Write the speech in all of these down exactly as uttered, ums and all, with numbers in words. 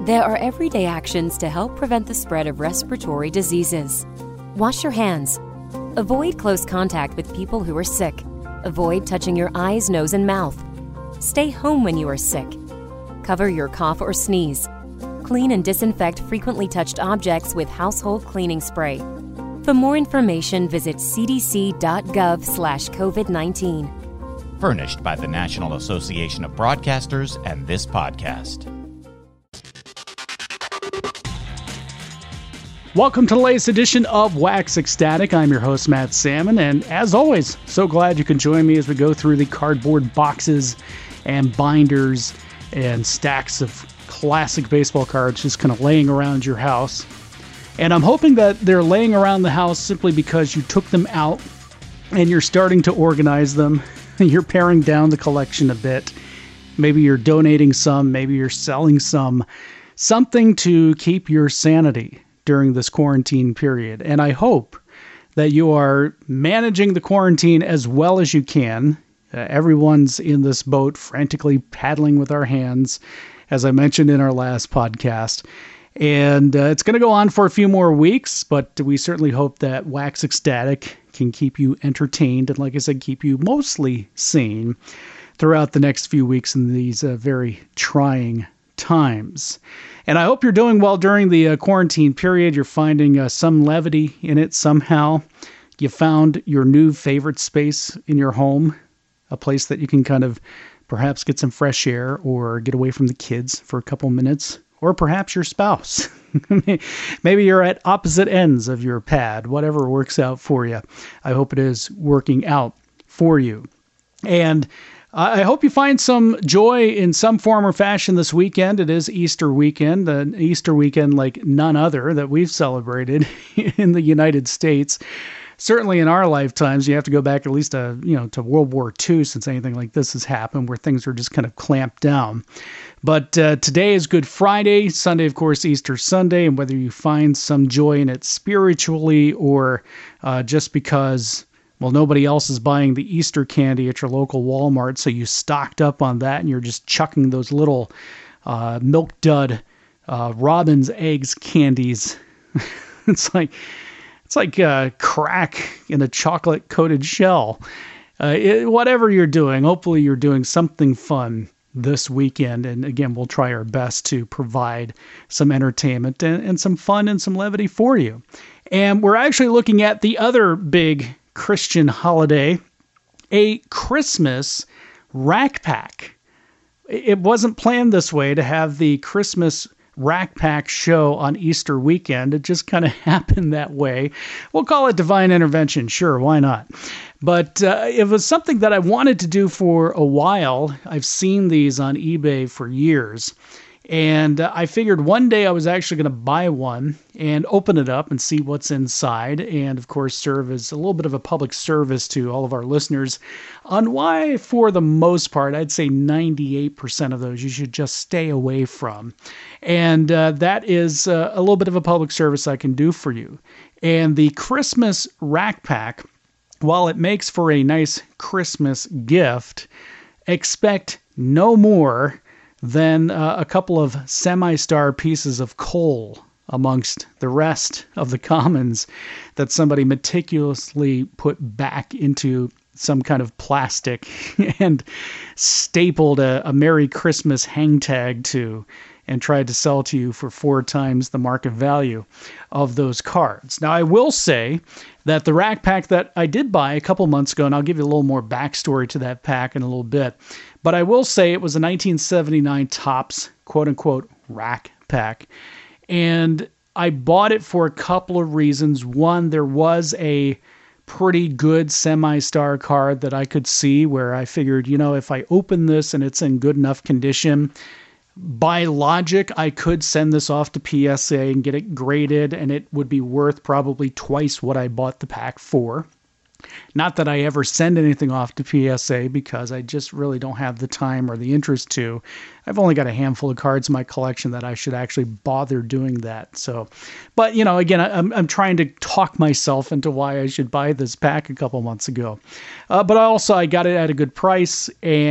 There are everyday actions to help prevent the spread of respiratory diseases. Wash your hands. Avoid close contact with people who are sick. Avoid touching your eyes, nose, and mouth. Stay home when you are sick. Cover your cough or sneeze. Clean and disinfect frequently touched objects with household cleaning spray. For more information, visit c d c dot gov slash covid nineteen. Furnished by the National Association of Broadcasters and this podcast. Welcome to the latest edition of Wax Ecstatic. I'm your host, Matt Salmon, and as always, so glad you can join me as we go through the cardboard boxes and binders and stacks of classic baseball cards just kind of laying around your house. And I'm hoping that they're laying around the house simply because you took them out and you're starting to organize them. You're paring down the collection a bit. Maybe you're donating some, maybe you're selling some. Something to keep your sanity during this quarantine period. And I hope that you are managing the quarantine as well as you can. Uh, everyone's in this boat frantically paddling with our hands, as I mentioned in our last podcast. And uh, it's going to go on for a few more weeks, but we certainly hope that Wax Ecstatic can keep you entertained and, like I said, keep you mostly sane throughout the next few weeks in these uh, very trying times. And I hope you're doing well during the uh, quarantine period. You're finding uh, some levity in it somehow. You found your new favorite space in your home, a place that you can kind of perhaps get some fresh air or get away from the kids for a couple minutes, or perhaps your spouse. Maybe you're at opposite ends of your pad, whatever works out for you. I hope it is working out for you. And I hope you find some joy in some form or fashion this weekend. It is Easter weekend, an Easter weekend like none other that we've celebrated in the United States. Certainly in our lifetimes, you have to go back at least to, you know, to World War Two since anything like this has happened, where things are just kind of clamped down. But uh, today is Good Friday, Sunday, of course, Easter Sunday, and whether you find some joy in it spiritually or uh, just because, well, nobody else is buying the Easter candy at your local Walmart, so you stocked up on that and you're just chucking those little uh, milk dud uh, robin's eggs candies. It's like it's like uh, crack in a chocolate-coated shell. Uh, it, whatever you're doing, hopefully you're doing something fun this weekend. And again, we'll try our best to provide some entertainment and, and some fun and some levity for you. And we're actually looking at the other big Christian holiday, a Christmas Rack Pack. It wasn't planned this way to have the Christmas Rack Pack show on Easter weekend. It just kind of happened that way. We'll call it divine intervention. Sure, why not? But uh, it was something that I wanted to do for a while. I've seen these on eBay for years. And uh, I figured one day I was actually going to buy one and open it up and see what's inside. And, of course, serve as a little bit of a public service to all of our listeners on why, for the most part, I'd say ninety-eight percent of those you should just stay away from. And uh, that is uh, a little bit of a public service I can do for you. And the Christmas Rack Pack, while it makes for a nice Christmas gift, expect no more than uh, a couple of semi-star pieces of coal amongst the rest of the commons that somebody meticulously put back into some kind of plastic and stapled a, a Merry Christmas hang tag to and tried to sell to you for four times the market value of those cards. Now, I will say that the Rack Pack that I did buy a couple months ago, and I'll give you a little more backstory to that pack in a little bit, but I will say it was a nineteen seventy-nine Topps quote-unquote Rack Pack, and I bought it for a couple of reasons. One, there was a pretty good semi-star card that I could see where I figured, you know, if I open this and it's in good enough condition, by logic, I could send this off to P S A and get it graded, and it would be worth probably twice what I bought the pack for. Not that I ever send anything off to P S A because I just really don't have the time or the interest to. I've only got a handful of cards in my collection that I should actually bother doing that. So, but you know, again, I'm I'm trying to talk myself into why I should buy this pack a couple months ago. Uh, but also, I got it at a good price,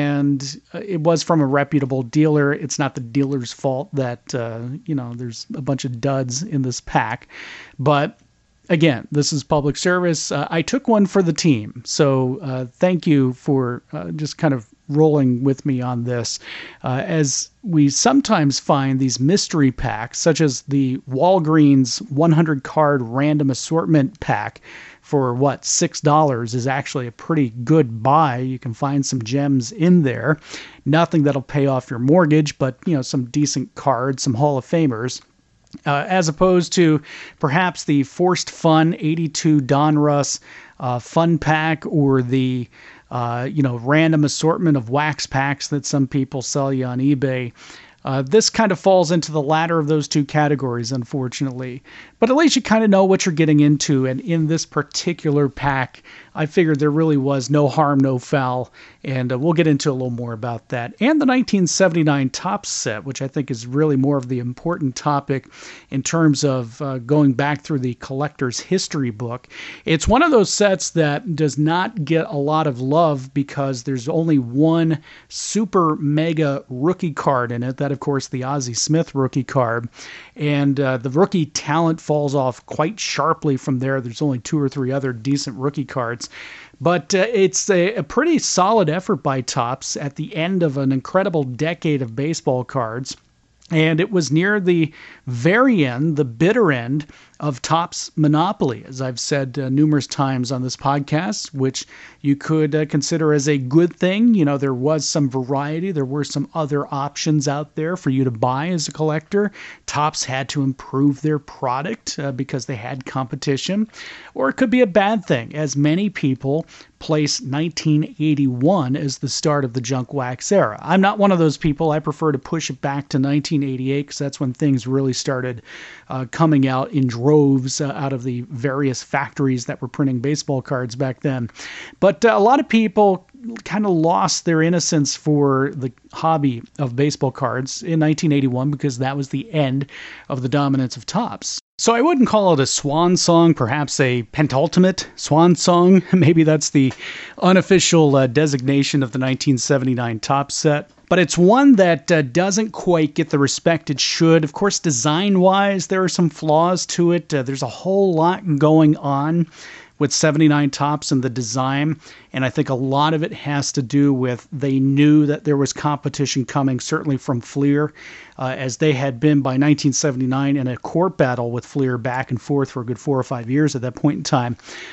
and it was from a reputable dealer. It's not the dealer's fault that uh, you know there's a bunch of duds in this pack, but. Again, this is public service. Uh, I took one for the team. So uh, thank you for uh, just kind of rolling with me on this. Uh, as we sometimes find these mystery packs, such as the Walgreens one hundred card random assortment pack for what, six dollars is actually a pretty good buy. You can find some gems in there. Nothing that'll pay off your mortgage, but you know, some decent cards, some Hall of Famers. Uh, as opposed to perhaps the Forced Fun eighty-two Donruss uh, fun pack or the uh, you know random assortment of wax packs that some people sell you on eBay. Uh, this kind of falls into the latter of those two categories, unfortunately. But at least you kind of know what you're getting into. And in this particular pack, I figured there really was no harm, no foul. And uh, we'll get into a little more about that. And the nineteen seventy-nine Topps set, which I think is really more of the important topic in terms of uh, going back through the collector's history book. It's one of those sets that does not get a lot of love because there's only one super mega rookie card in it. That, of course, the Ozzie Smith rookie card. And uh, the rookie talent falls off quite sharply from there. There's only two or three other decent rookie cards. But uh, it's a, a pretty solid effort by Topps at the end of an incredible decade of baseball cards. And it was near the very end, the bitter end of Topps monopoly, as I've said uh, numerous times on this podcast, which you could uh, consider as a good thing. You know, there was some variety. There were some other options out there for you to buy as a collector. Topps had to improve their product uh, because they had competition. Or it could be a bad thing, as many people place nineteen eighty-one as the start of the junk wax era. I'm not one of those people. I prefer to push it back to nineteen eighty-eight because that's when things really started uh, coming out in droves uh, out of the various factories that were printing baseball cards back then. But uh, a lot of people kind of lost their innocence for the hobby of baseball cards in nineteen eighty-one because that was the end of the dominance of Topps. So I wouldn't call it a swan song, perhaps a pentultimate swan song. Maybe that's the unofficial uh, designation of the nineteen seventy-nine Topps set. But it's one that uh, doesn't quite get the respect it should. Of course, design-wise, there are some flaws to it. Uh, there's a whole lot going on with seventy-nine Topps and the design, and I think a lot of it has to do with they knew that there was competition coming, certainly from Fleer, uh, as they had been by nineteen seventy-nine in a court battle with Fleer back and forth for a good four or five years at that point in time.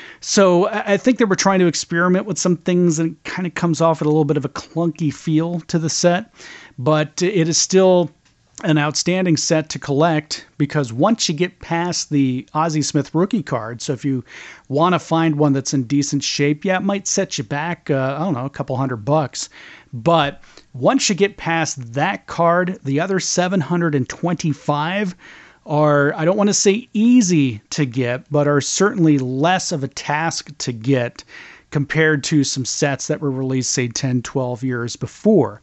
So I think they were trying to experiment with some things, and it kind of comes off with a little bit of a clunky feel to the set, but it is still an outstanding set to collect because once you get past the Ozzie Smith rookie card, so if you want to find one that's in decent shape, yeah, it might set you back, uh, I don't know, a couple hundred bucks. But once you get past that card, the other seven hundred twenty-five are, I don't want to say easy to get, but are certainly less of a task to get compared to some sets that were released, say, ten, twelve years before.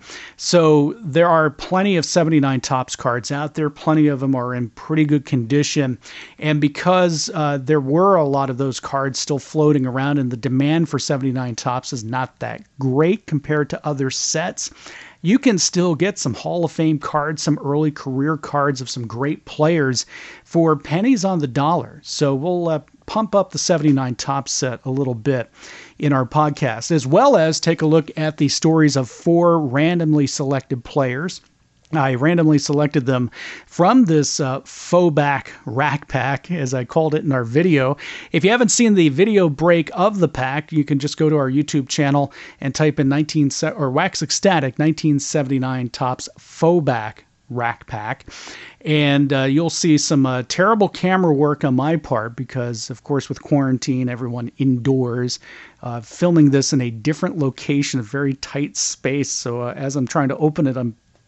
So there are plenty of seventy-nine Topps cards out there. Plenty of them are in pretty good condition. And because uh, there were a lot of those cards still floating around and the demand for seventy-nine Topps is not that great compared to other sets, you can still get some Hall of Fame cards, some early career cards of some great players for pennies on the dollar. So we'll uh, pump up the seventy-nine Topps set a little bit in our podcast, as well as take a look at the stories of four randomly selected players. I randomly selected them from this uh, faux back rack pack, as I called it in our video. If you haven't seen the video break of the pack, you can just go to our YouTube channel and type in nineteen or Wax Ecstatic nineteen seventy-nine Topps faux back rack pack, and uh, you'll see some uh, terrible camera work on my part because, of course, with quarantine, everyone indoors, uh, filming this in a different location, a very tight space. So uh, as I'm trying to open it, I'm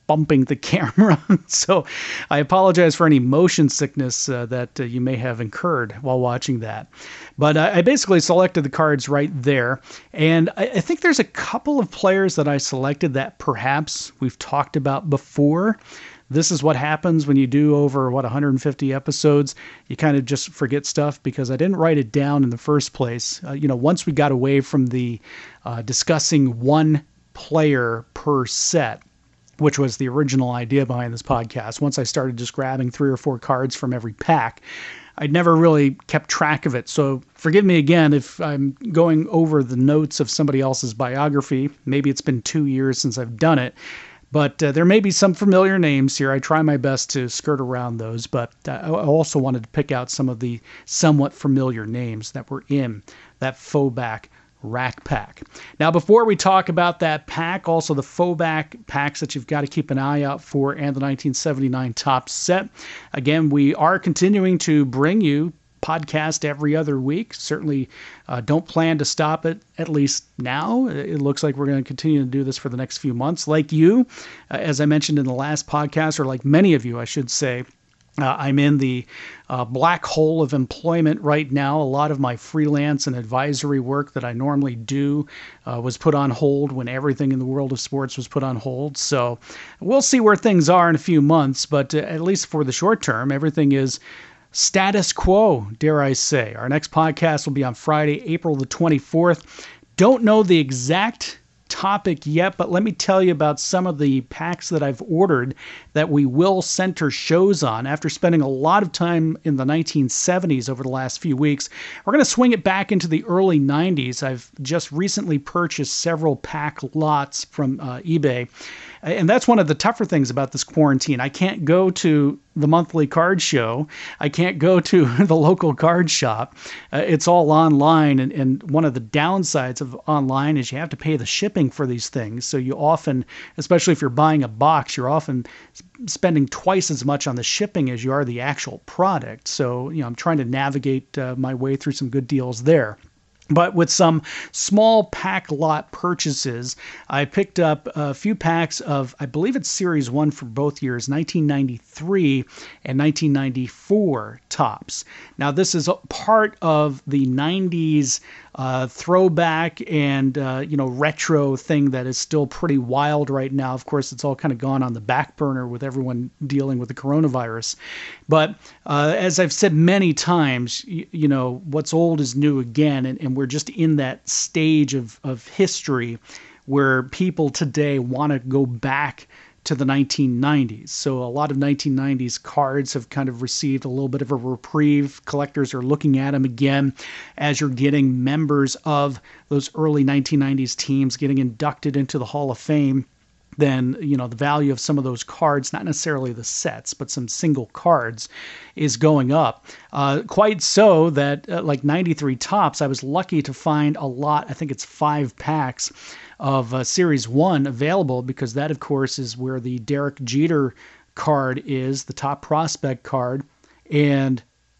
bumping the camera. So I apologize for any motion sickness uh, that uh, you may have incurred while watching that. But uh, I basically selected the cards right there. And I, I think there's a couple of players that I selected that perhaps we've talked about before. This is what happens when you do over, what, one hundred fifty episodes. You kind of just forget stuff because I didn't write it down in the first place. Uh, you know, once we got away from the uh, discussing one player per set, which was the original idea behind this podcast. Once I started just grabbing three or four cards from every pack, I'd never really kept track of it. So forgive me again if I'm going over the notes of somebody else's biography. Maybe it's been two years since I've done it. But uh, there may be some familiar names here. I try my best to skirt around those, but uh, I also wanted to pick out some of the somewhat familiar names that were in that faux back rack pack. Now, before we talk about that pack, also the faux back packs that you've got to keep an eye out for, and the nineteen seventy-nine Topps set. Again, we are continuing to bring you podcast every other week. Certainly uh, don't plan to stop it, at least now. It looks like we're going to continue to do this for the next few months. Like you, uh, as I mentioned in the last podcast, or like many of you, I should say, Uh, I'm in the uh, black hole of employment right now. A lot of my freelance and advisory work that I normally do uh, was put on hold when everything in the world of sports was put on hold. So we'll see where things are in a few months, but uh, at least for the short term, everything is status quo, dare I say. Our next podcast will be on Friday, April the twenty-fourth. Don't know the exact topic yet, but let me tell you about some of the packs that I've ordered that we will center shows on. After spending a lot of time in the nineteen seventies over the last few weeks, we're going to swing it back into the early nineties. I've just recently purchased several pack lots from uh, eBay, and that's one of the tougher things about this quarantine. I can't go to the monthly card show. I can't go to the local card shop. Uh, it's all online, and, and one of the downsides of online is you have to pay the shipping for these things. So you often, especially if you're buying a box, you're often spending twice as much on the shipping as you are the actual product. So, you know, I'm trying to navigate uh, my way through some good deals there. But with some small pack lot purchases, I picked up a few packs of, I believe it's Series one for both years, nineteen ninety-three and nineteen ninety-four Topps. Now, this is a part of the nineties uh, throwback and, uh, you know, retro thing that is still pretty wild right now. Of course, it's all kind of gone on the back burner with everyone dealing with the coronavirus. But uh, as I've said many times, you, you know, what's old is new again, and, and we're just in that stage of, of history where people today want to go back to the nineteen nineties. So a lot of nineteen nineties cards have kind of received a little bit of a reprieve. Collectors are looking at them again as you're getting members of those early nineteen nineties teams getting inducted into the Hall of Fame. Then, you know, the value of some of those cards, not necessarily the sets, but some single cards, is going up. Uh, quite so that, uh, like ninety-three Topps, I was lucky to find a lot, I think it's five packs, of uh, Series one available, because that, of course, is where the Derek Jeter card is, the top prospect card. And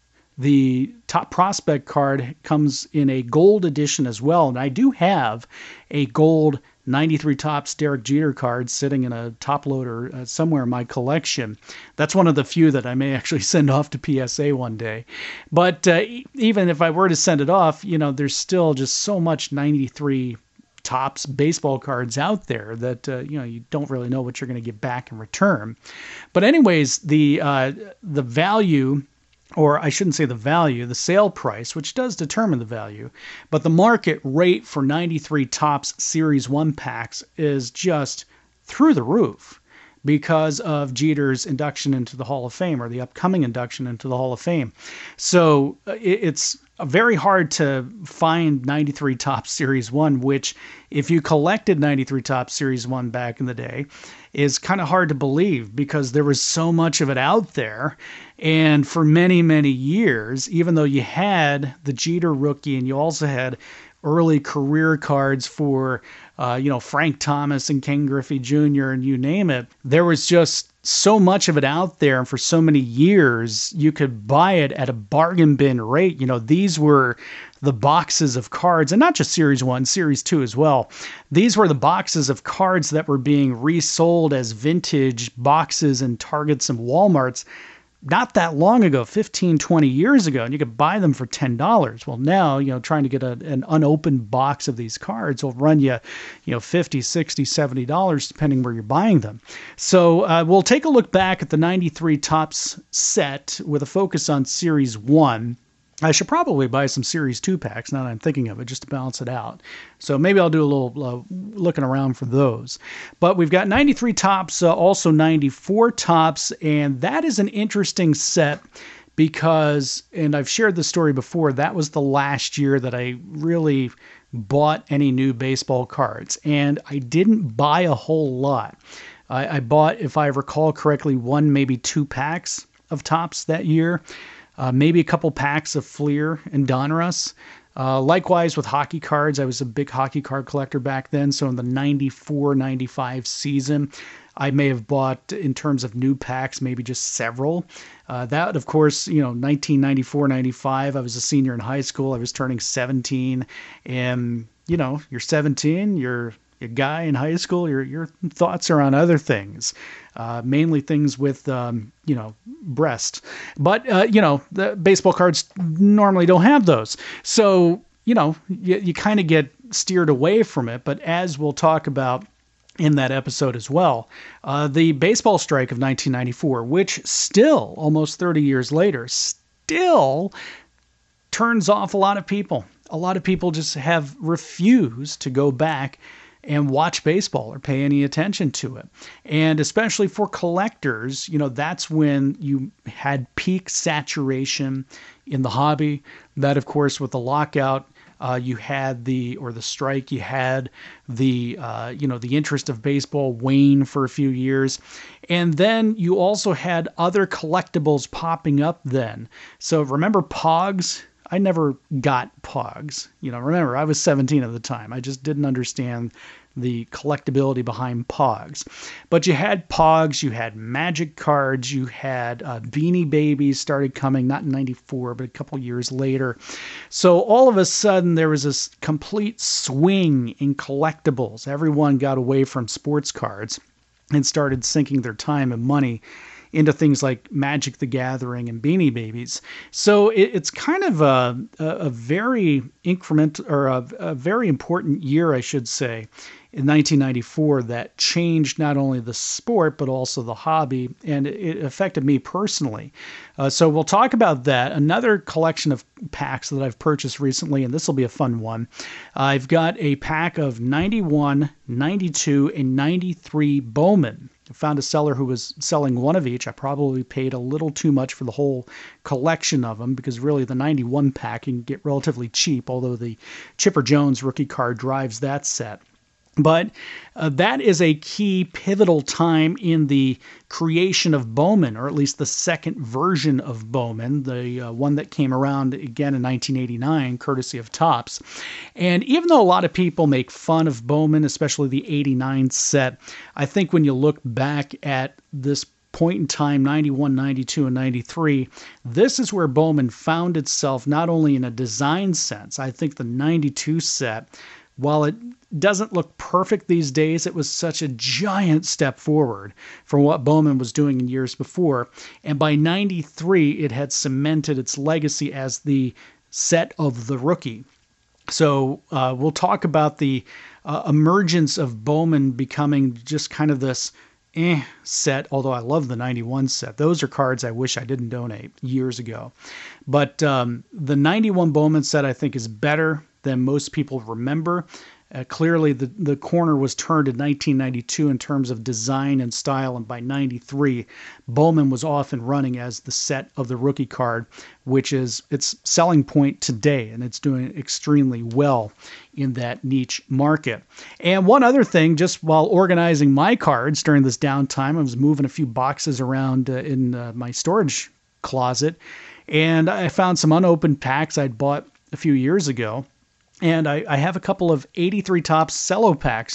the top prospect card comes in a gold edition as well. And I do have a gold ninety-three Topps Derek Jeter card sitting in a top loader uh, somewhere in my collection. That's one of the few that I may actually send off to P S A one day. But uh, even if I were to send it off, you know, there's still just so much ninety-three Topps baseball cards out there that, uh, you know, you don't really know what you're going to get back in return. But anyways, the uh, the value, or I shouldn't say the value, the sale price, which does determine the value, but the market rate for ninety-three Topps Series one packs is just through the roof because of Jeter's induction into the Hall of Fame, or the upcoming induction into the Hall of Fame. So it's very hard to find ninety-three Topps Series one, which, if you collected ninety-three Topps Series one back in the day, is kind of hard to believe because there was so much of it out there. And for many, many years, even though you had the Jeter rookie and you also had early career cards for, uh, you know, Frank Thomas and Ken Griffey Junior and you name it, there was just so much of it out there, and for so many years, you could buy it at a bargain bin rate. You know, these were the boxes of cards, and not just Series one, Series two as well. These were the boxes of cards that were being resold as vintage boxes in Targets and Walmarts not that long ago, fifteen, twenty years ago, and you could buy them for ten dollars. Well, now, you know, trying to get a, an unopened box of these cards will run you, you know, fifty, sixty, seventy dollars, depending where you're buying them. So uh, we'll take a look back at the ninety-three Topps set with a focus on Series one. I should probably buy some Series two packs, now that I'm thinking of it, just to balance it out. So maybe I'll do a little uh, looking around for those. But we've got ninety-three Topps, uh, also ninety-four Topps, and that is an interesting set because, and I've shared this story before, that was the last year that I really bought any new baseball cards. And I didn't buy a whole lot. I, I bought, if I recall correctly, one, maybe two packs of Topps that year. Uh, maybe a couple packs of Fleer and Donruss. Uh, likewise with hockey cards. I was a big hockey card collector back then. So in the ninety-four ninety-five season, I may have bought, in terms of new packs, maybe just several. Uh, that, of course, you know, nineteen ninety-four ninety-five, I was a senior in high school. I was turning seventeen. And, you know, you're seventeen, you're a guy in high school, your your thoughts are on other things, uh, mainly things with, um, you know, breast. But, uh, you know, the baseball cards normally don't have those. So, you know, you, you kind of get steered away from it. But as we'll talk about in that episode as well, uh, the baseball strike of nineteen ninety-four, which still, almost thirty years later, still turns off a lot of people. A lot of people just have refused to go back and watch baseball or pay any attention to it. And especially for collectors, you know, that's when you had peak saturation in the hobby. That, of course, with the lockout, uh, you had the, or the strike, you had the, uh, you know, the interest of baseball wane for a few years. And then you also had other collectibles popping up then. So remember Pogs? I never got Pogs. You know, remember, I was seventeen at the time. I just didn't understand the collectability behind Pogs. But you had Pogs, you had Magic cards, you had uh, Beanie Babies started coming, not in ninety-four, but a couple years later. So all of a sudden, there was this complete swing in collectibles. Everyone got away from sports cards and started sinking their time and money into things like Magic the Gathering and Beanie Babies. So it, it's kind of a, a, a very increment or a, a very important year, I should say, in nineteen ninety-four that changed not only the sport, but also the hobby, and it affected me personally. Uh, so we'll talk about that. Another collection of packs that I've purchased recently, and this will be a fun one. I've got a pack of ninety-one, ninety-two, and ninety-three Bowman. I found a seller who was selling one of each. I probably paid a little too much for the whole collection of them because really the ninety-one pack can get relatively cheap, although the Chipper Jones rookie card drives that set. But uh, that is a key pivotal time in the creation of Bowman, or at least the second version of Bowman, the uh, one that came around again in nineteen eighty-nine, courtesy of Topps. And even though a lot of people make fun of Bowman, especially the eighty-nine set, I think when you look back at this point in time, ninety-one, ninety-two, and ninety-three, this is where Bowman found itself not only in a design sense. I think the ninety-two set, while it doesn't look perfect these days, it was such a giant step forward from what Bowman was doing in years before. And by ninety-three, it had cemented its legacy as the set of the rookie. So uh, we'll talk about the uh, emergence of Bowman becoming just kind of this eh set, although I love the ninety-one set. Those are cards I wish I didn't donate years ago. But um, the ninety-one Bowman set, I think, is better than most people remember. Uh, clearly, the, the corner was turned in nineteen ninety-two in terms of design and style, and by ninety-three, Bowman was off and running as the set of the rookie card, which is its selling point today, and it's doing extremely well in that niche market. And one other thing, just while organizing my cards during this downtime, I was moving a few boxes around uh, in uh, my storage closet, and I found some unopened packs I'd bought a few years ago. And I, I have a couple of eighty-three Topps cello packs just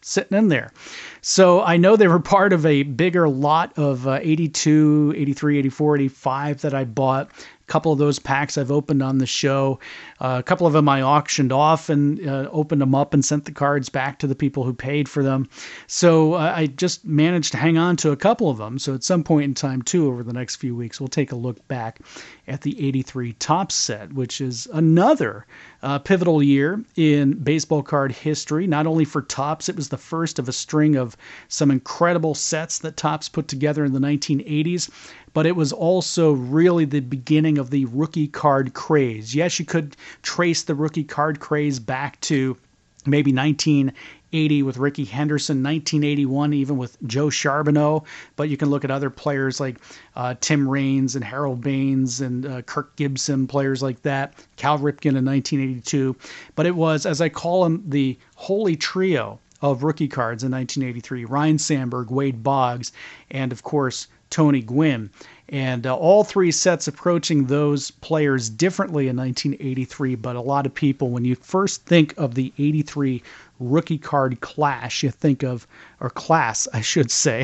sitting in there. So I know they were part of a bigger lot of uh, eighty-two, eighty-three, eighty-four, eighty-five that I bought. A couple of those packs I've opened on the show. Uh, a couple of them I auctioned off and uh, opened them up and sent the cards back to the people who paid for them. So uh, I just managed to hang on to a couple of them. So at some point in time, too, over the next few weeks, we'll take a look back at the eighty-three Topps set, which is another uh, pivotal year in baseball card history. Not only for Topps, it was the first of a string of some incredible sets that Topps put together in the nineteen eighties, but it was also really the beginning of the rookie card craze. Yes, you could trace the rookie card craze back to maybe nineteen eighty with Rickey Henderson, nineteen eighty-one even with Joe Charbonneau, but you can look at other players like uh, Tim Raines and Harold Baines and uh, Kirk Gibson, players like that, Cal Ripken in nineteen eighty-two. But it was, as I call them, the holy trio of rookie cards in nineteen eighty-three, Ryne Sandberg, Wade Boggs, and of course, Tony Gwynn. And uh, all three sets approaching those players differently in nineteen eighty-three, but a lot of people, when you first think of the eighty-three rookie card clash, you think of, or class, I should say.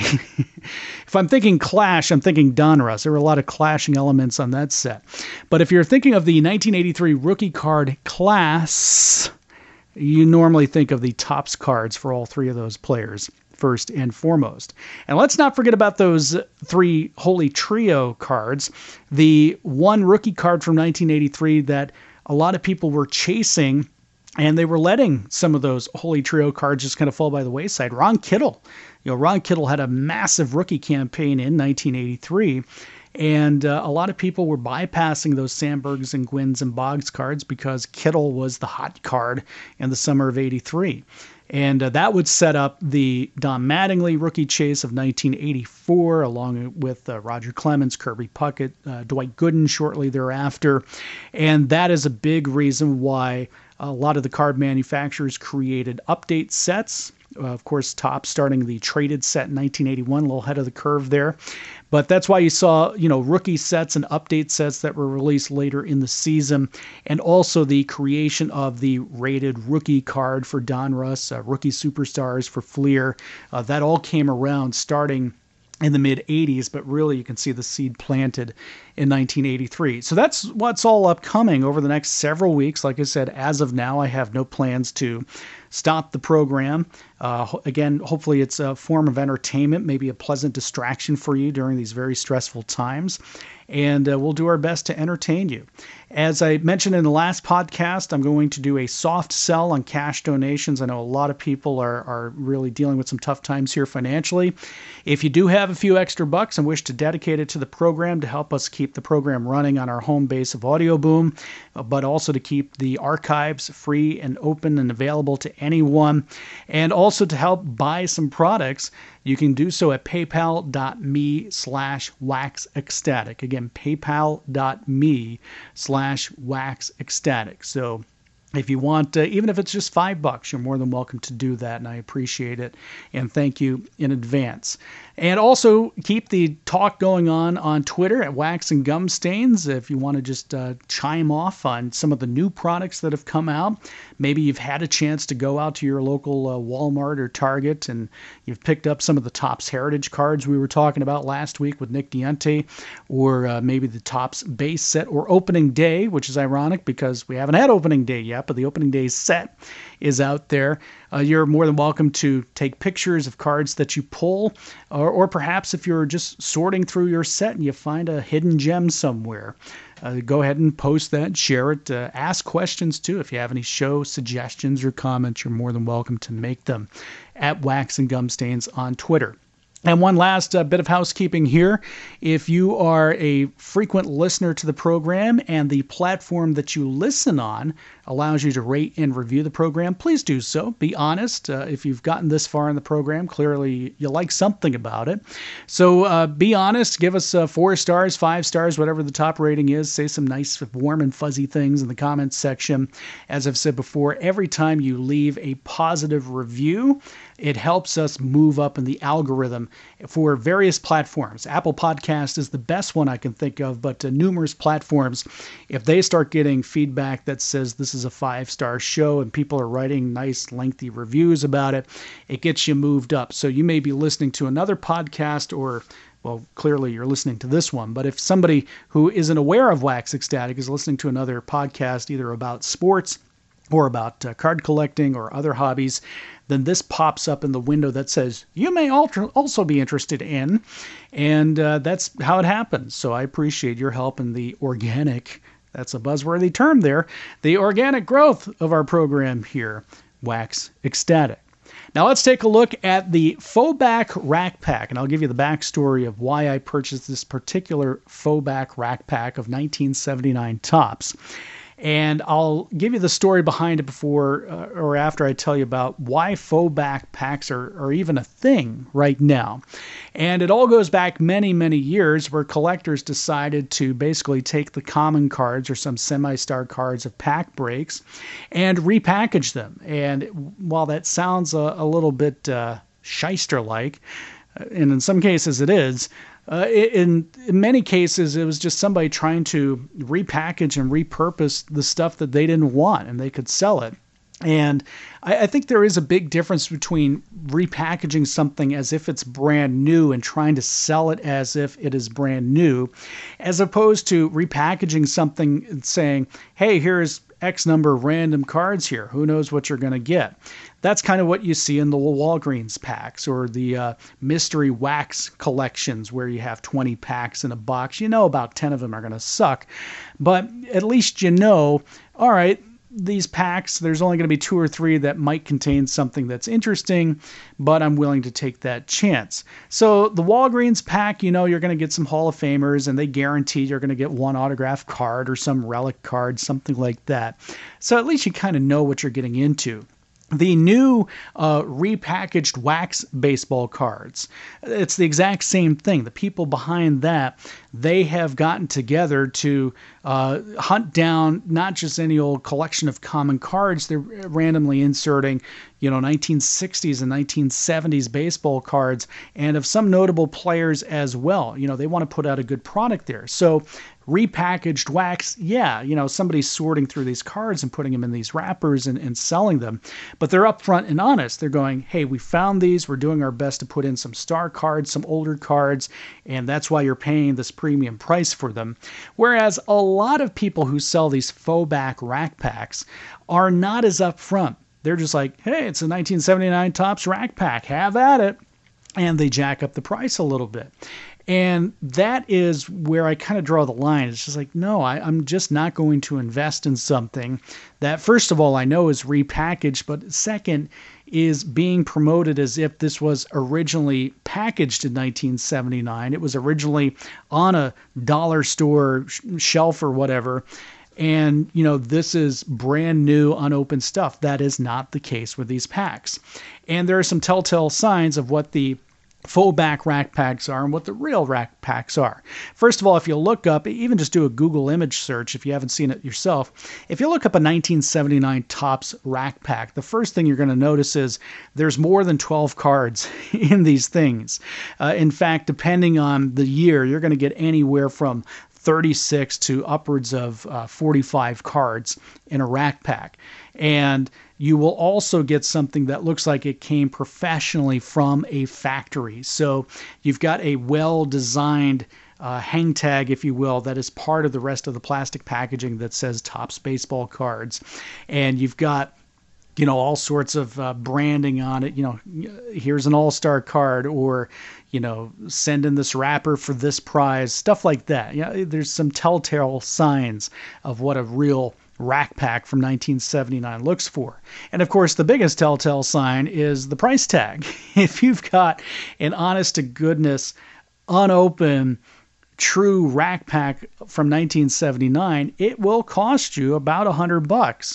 If I'm thinking clash, I'm thinking Donruss. There were a lot of clashing elements on that set. But if you're thinking of the nineteen eighty-three rookie card class, you normally think of the Topps cards for all three of those players first and foremost. And let's not forget about those three holy trio cards. The one rookie card from nineteen eighty-three that a lot of people were chasing, and they were letting some of those holy trio cards just kind of fall by the wayside. Ron Kittle. You know, Ron Kittle had a massive rookie campaign in nineteen eighty-three, and uh, a lot of people were bypassing those Sandbergs and Gwynns and Boggs cards because Kittle was the hot card in the summer of eighty-three. And uh, that would set up the Don Mattingly rookie chase of nineteen eighty-four, along with uh, Roger Clemens, Kirby Puckett, uh, Dwight Gooden shortly thereafter. And that is a big reason why a lot of the card manufacturers created update sets. Uh, of course, Topps starting the traded set in nineteen eighty-one, a little ahead of the curve there. But that's why you saw, you know, rookie sets and update sets that were released later in the season, and also the creation of the rated rookie card for Donruss, uh, rookie superstars for Fleer. Uh, that all came around starting in the mid eighties, but really you can see the seed planted in nineteen eighty-three. So that's what's all upcoming over the next several weeks. Like I said, as of now, I have no plans to stop the program. Uh, again, hopefully it's a form of entertainment, maybe a pleasant distraction for you during these very stressful times. And uh, we'll do our best to entertain you. As I mentioned in the last podcast, I'm going to do a soft sell on cash donations. I know a lot of people are, are really dealing with some tough times here financially. If you do have a few extra bucks and wish to dedicate it to the program to help us keep the program running on our home base of Audio Boom, but also to keep the archives free and open and available to anyone, and also to help buy some products, you can do so at paypal.me slash wax ecstatic. Again, paypal.me slash wax ecstatic. So if you want, uh, even if it's just five bucks, you're more than welcome to do that, and I appreciate it. And thank you in advance. And also keep the talk going on on Twitter at Wax and Gum Stains. If you want to just uh, chime off on some of the new products that have come out, maybe you've had a chance to go out to your local uh, Walmart or Target and you've picked up some of the Topps Heritage cards we were talking about last week with Nick Diente, or uh, maybe the Topps base set or opening day, which is ironic because we haven't had opening day yet, but the opening day set is out there. Uh, you're more than welcome to take pictures of cards that you pull, or, or perhaps if you're just sorting through your set and you find a hidden gem somewhere, uh, go ahead and post that, share it, uh, ask questions too. If you have any show suggestions or comments, you're more than welcome to make them at Wax and Gum Stains on Twitter. And one last uh, bit of housekeeping here. If you are a frequent listener to the program and the platform that you listen on allows you to rate and review the program, please do so. Be honest. Uh, if you've gotten this far in the program, clearly you like something about it. So uh, be honest. Give us uh, four stars, five stars, whatever the top rating is. Say some nice, warm and fuzzy things in the comments section. As I've said before, every time you leave a positive review, it helps us move up in the algorithm for various platforms. Apple Podcast is the best one I can think of, but uh, numerous platforms, if they start getting feedback that says this is a five-star show and people are writing nice, lengthy reviews about it, it gets you moved up. So you may be listening to another podcast, or well, clearly you're listening to this one, but if somebody who isn't aware of Wax Ecstatic is listening to another podcast, either about sports or about uh, card collecting or other hobbies, then this pops up in the window that says, you may also be interested in, and uh, that's how it happens. So I appreciate your help in the organic, that's a buzzworthy term there, the organic growth of our program here, Wax Ecstatic. Now let's take a look at the faux back rack pack, and I'll give you the backstory of why I purchased this particular faux back rack pack of nineteen seventy-nine Topps. And I'll give you the story behind it before uh, or after I tell you about why faux back packs are, are even a thing right now. And it all goes back many, many years where collectors decided to basically take the common cards or some semi-star cards of pack breaks and repackage them. And while that sounds a, a little bit uh, shyster-like, and in some cases it is, Uh, in, in many cases, it was just somebody trying to repackage and repurpose the stuff that they didn't want, and they could sell it. And I, I think there is a big difference between repackaging something as if it's brand new and trying to sell it as if it is brand new, as opposed to repackaging something and saying, hey, here's X number of random cards here. Who knows what you're going to get? That's kind of what you see in the Walgreens packs or the uh, mystery wax collections where you have twenty packs in a box. You know about ten of them are going to suck, but at least you know, all right, these packs, there's only going to be two or three that might contain something that's interesting, but I'm willing to take that chance. So the Walgreens pack, you know, you're going to get some Hall of Famers, and they guarantee you're going to get one autographed card or some relic card, something like that. So at least you kind of know what you're getting into. The new uh, repackaged wax baseball cards, it's the exact same thing. The people behind that, they have gotten together to uh, hunt down not just any old collection of common cards. They're randomly inserting, you know, nineteen sixties and nineteen seventies baseball cards, and of some notable players as well. You know, they want to put out a good product there. So repackaged wax, yeah, you know, somebody's sorting through these cards and putting them in these wrappers and, and selling them. But they're upfront and honest. They're going, hey, we found these. We're doing our best to put in some star cards, some older cards, and that's why you're paying this premium price for them. Whereas a lot of people who sell these faux back rack packs are not as upfront. They're just like, hey, it's a nineteen seventy-nine Topps rack pack. Have at it. And they jack up the price a little bit. And that is where I kind of draw the line. It's just like, no, I, I'm just not going to invest in something that, first of all, I know is repackaged, but second, is being promoted as if this was originally packaged in nineteen seventy-nine. It was originally on a dollar store shelf or whatever. And, you know, this is brand new, unopened stuff. That is not the case with these packs. And there are some telltale signs of what the faux back rack packs are and what the real rack packs are. First of all, if you look up, even just do a Google image search if you haven't seen it yourself, if you look up a nineteen seventy-nine Topps rack pack, the first thing you're going to notice is there's more than twelve cards in these things. Uh, in fact, depending on the year, you're going to get anywhere from thirty-six to upwards of uh, forty-five cards in a rack pack. And you will also get something that looks like it came professionally from a factory. So you've got a well-designed uh, hang tag, if you will, that is part of the rest of the plastic packaging that says Topps baseball cards. And you've got, you know, all sorts of uh, branding on it. You know, here's an all-star card, or, you know, send in this wrapper for this prize, stuff like that. You know, there's some telltale signs of what a real rack pack from nineteen seventy-nine looks for. And of course, the biggest telltale sign is the price tag. If you've got an honest to goodness, unopened, true rack pack from nineteen seventy-nine, it will cost you about a hundred bucks.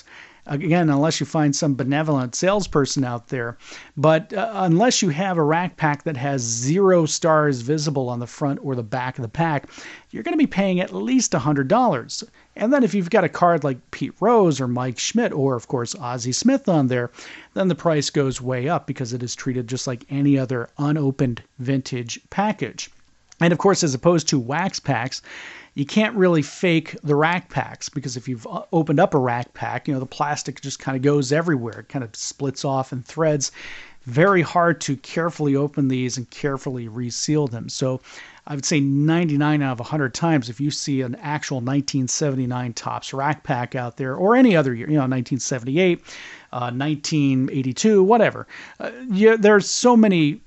Again, unless you find some benevolent salesperson out there. But uh, unless you have a rack pack that has zero stars visible on the front or the back of the pack, you're going to be paying at least one hundred dollars. And then if you've got a card like Pete Rose or Mike Schmidt or, of course, Ozzie Smith on there, then the price goes way up because it is treated just like any other unopened vintage package. And, of course, as opposed to wax packs, you can't really fake the rack packs because if you've opened up a rack pack, you know, the plastic just kind of goes everywhere. It kind of splits off in threads. Very hard to carefully open these and carefully reseal them. So I would say ninety-nine out of one hundred times, if you see an actual nineteen seventy-nine Topps rack pack out there, or any other year, you know, nineteen seventy-eight, uh, nineteen eighty-two, whatever, uh, yeah, there's so many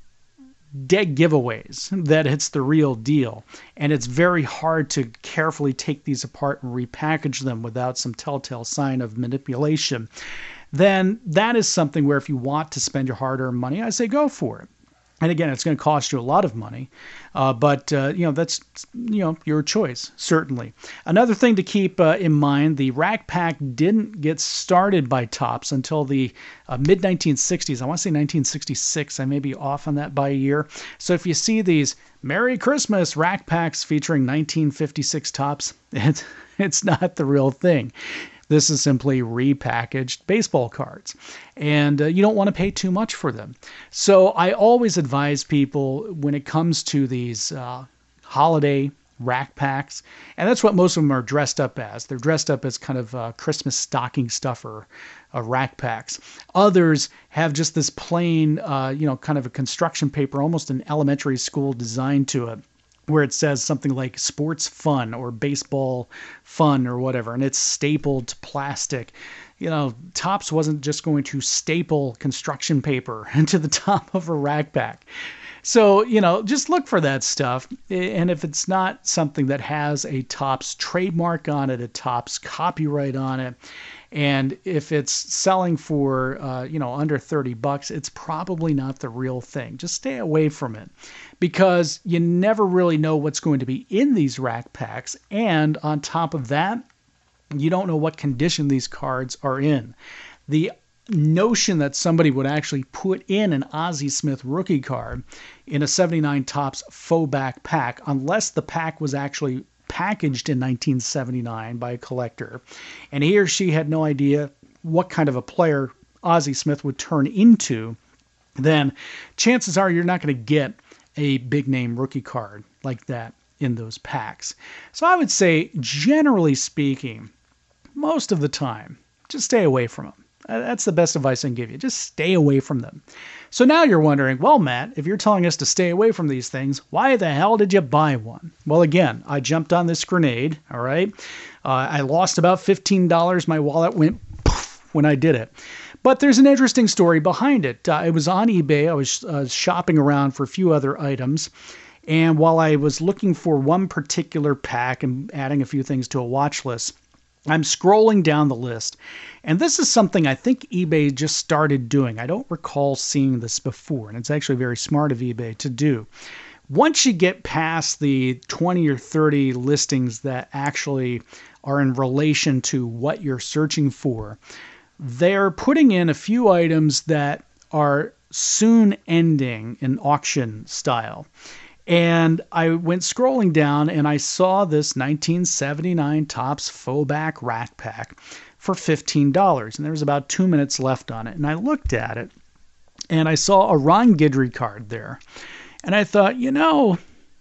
dead giveaways that it's the real deal. And it's very hard to carefully take these apart and repackage them without some telltale sign of manipulation. Then that is something where if you want to spend your hard-earned money, I say go for it. And again, it's going to cost you a lot of money, uh, but uh, you know that's you know your choice, certainly. Another thing to keep uh, in mind: the rack pack didn't get started by Topps until the uh, mid nineteen sixties. I want to say nineteen sixty-six. I may be off on that by a year. So if you see these Merry Christmas rack packs featuring nineteen fifty-six Topps, it's it's not the real thing. This is simply repackaged baseball cards, and uh, you don't want to pay too much for them. So I always advise people when it comes to these uh, holiday rack packs, and that's what most of them are dressed up as. They're dressed up as kind of uh, Christmas stocking stuffer uh, rack packs. Others have just this plain, uh, you know, kind of a construction paper, almost an elementary school design to it, where it says something like sports fun or baseball fun or whatever, and it's stapled to plastic. You know, Topps wasn't just going to staple construction paper into the top of a rack pack. So, you know, just look for that stuff. And if it's not something that has a Topps trademark on it, a Topps copyright on it, and if it's selling for, uh, you know, under thirty bucks, it's probably not the real thing. Just stay away from it because you never really know what's going to be in these rack packs. And on top of that, you don't know what condition these cards are in. The notion that somebody would actually put in an Ozzie Smith rookie card in a seventy-nine Topps faux back pack, unless the pack was actually packaged in nineteen seventy-nine by a collector, and he or she had no idea what kind of a player Ozzie Smith would turn into, then chances are you're not going to get a big name rookie card like that in those packs. So I would say, generally speaking, most of the time, just stay away from them. That's the best advice I can give you. Just stay away from them. So now you're wondering, well, Matt, if you're telling us to stay away from these things, why the hell did you buy one? Well, again, I jumped on this grenade, all right? Uh, I lost about fifteen dollars. My wallet went poof when I did it. But there's an interesting story behind it. Uh, it was on eBay. I was uh, shopping around for a few other items. And while I was looking for one particular pack and adding a few things to a watch list, I'm scrolling down the list, and this is something I think eBay just started doing. I don't recall seeing this before, and it's actually very smart of eBay to do. Once you get past the twenty or thirty listings that actually are in relation to what you're searching for, they're putting in a few items that are soon ending in auction style. And I went scrolling down and I saw this nineteen seventy-nine Topps faux back rack pack for fifteen dollars. And there was about two minutes left on it. And I looked at it and I saw a Ron Guidry card there. And I thought, you know,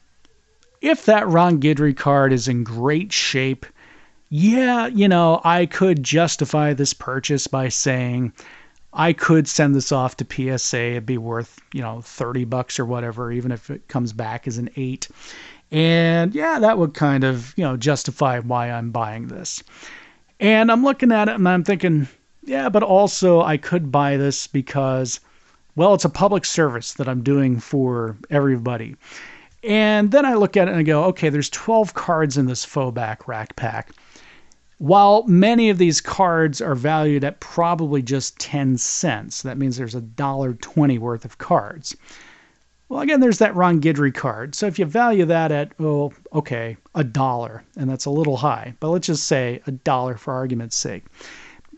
if that Ron Guidry card is in great shape, yeah, you know, I could justify this purchase by saying, I could send this off to P S A. It'd be worth, you know, thirty bucks or whatever, even if it comes back as an eight. And yeah, that would kind of, you know, justify why I'm buying this. And I'm looking at it and I'm thinking, yeah, but also I could buy this because, well, it's a public service that I'm doing for everybody. And then I look at it and I go, okay, there's twelve cards in this faux back rack pack. While many of these cards are valued at probably just ten cents, that means there's a one dollar twenty worth of cards. Well, again, there's that Ron Guidry card. So if you value that at, oh, okay, a dollar, and that's a little high, but let's just say a dollar for argument's sake.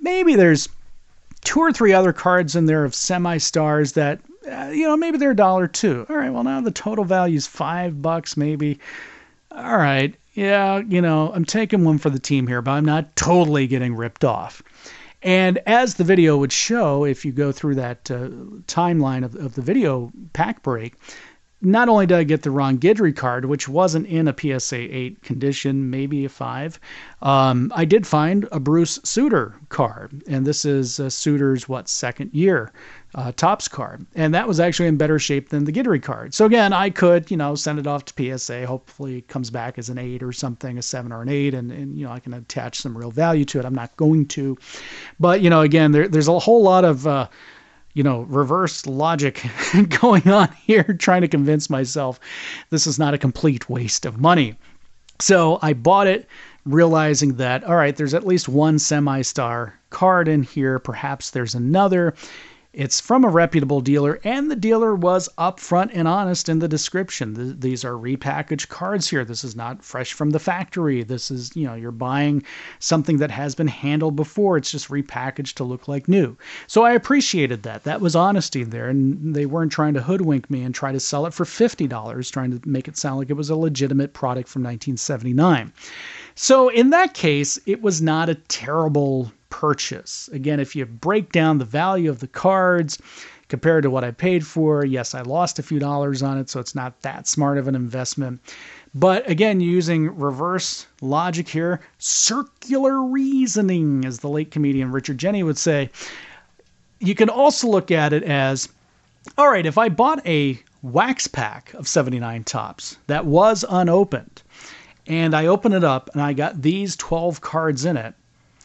maybe there's two or three other cards in there of semi-stars that, uh, you know, maybe they're a dollar too. All right, well, now the total value is five bucks maybe. All right, yeah, you know, I'm taking one for the team here, but I'm not totally getting ripped off. And as the video would show, if you go through that uh, timeline of, of the video pack break, not only did I get the Ron Guidry card, which wasn't in a P S A eight condition, maybe a five, um, I did find a Bruce Sutter card. And this is uh, Sutter's, what, second year uh, Topps card. And that was actually in better shape than the Guidry card. So again, I could, you know, send it off to P S A. Hopefully it comes back as an eight or something, a seven or an eight. And, and you know, I can attach some real value to it. I'm not going to. But, you know, again, there, there's a whole lot of... Uh, you know, reverse logic going on here, trying to convince myself this is not a complete waste of money. So I bought it realizing that, all right, there's at least one semi-star card in here. Perhaps there's another. It's from a reputable dealer, and the dealer was upfront and honest in the description. Th- these are repackaged cards here. This is not fresh from the factory. This is, you know, you're buying something that has been handled before. It's just repackaged to look like new. So I appreciated that. That was honesty there, and they weren't trying to hoodwink me and try to sell it for fifty dollars, trying to make it sound like it was a legitimate product from nineteen seventy-nine. So in that case, it was not a terrible purchase. Again, if you break down the value of the cards compared to what I paid for, yes, I lost a few dollars on it, so it's not that smart of an investment. But again, using reverse logic here, circular reasoning, as the late comedian Richard Jeni would say, you can also look at it as, all right, if I bought a wax pack of seventy-nine Topps that was unopened, and I open it up and I got these twelve cards in it,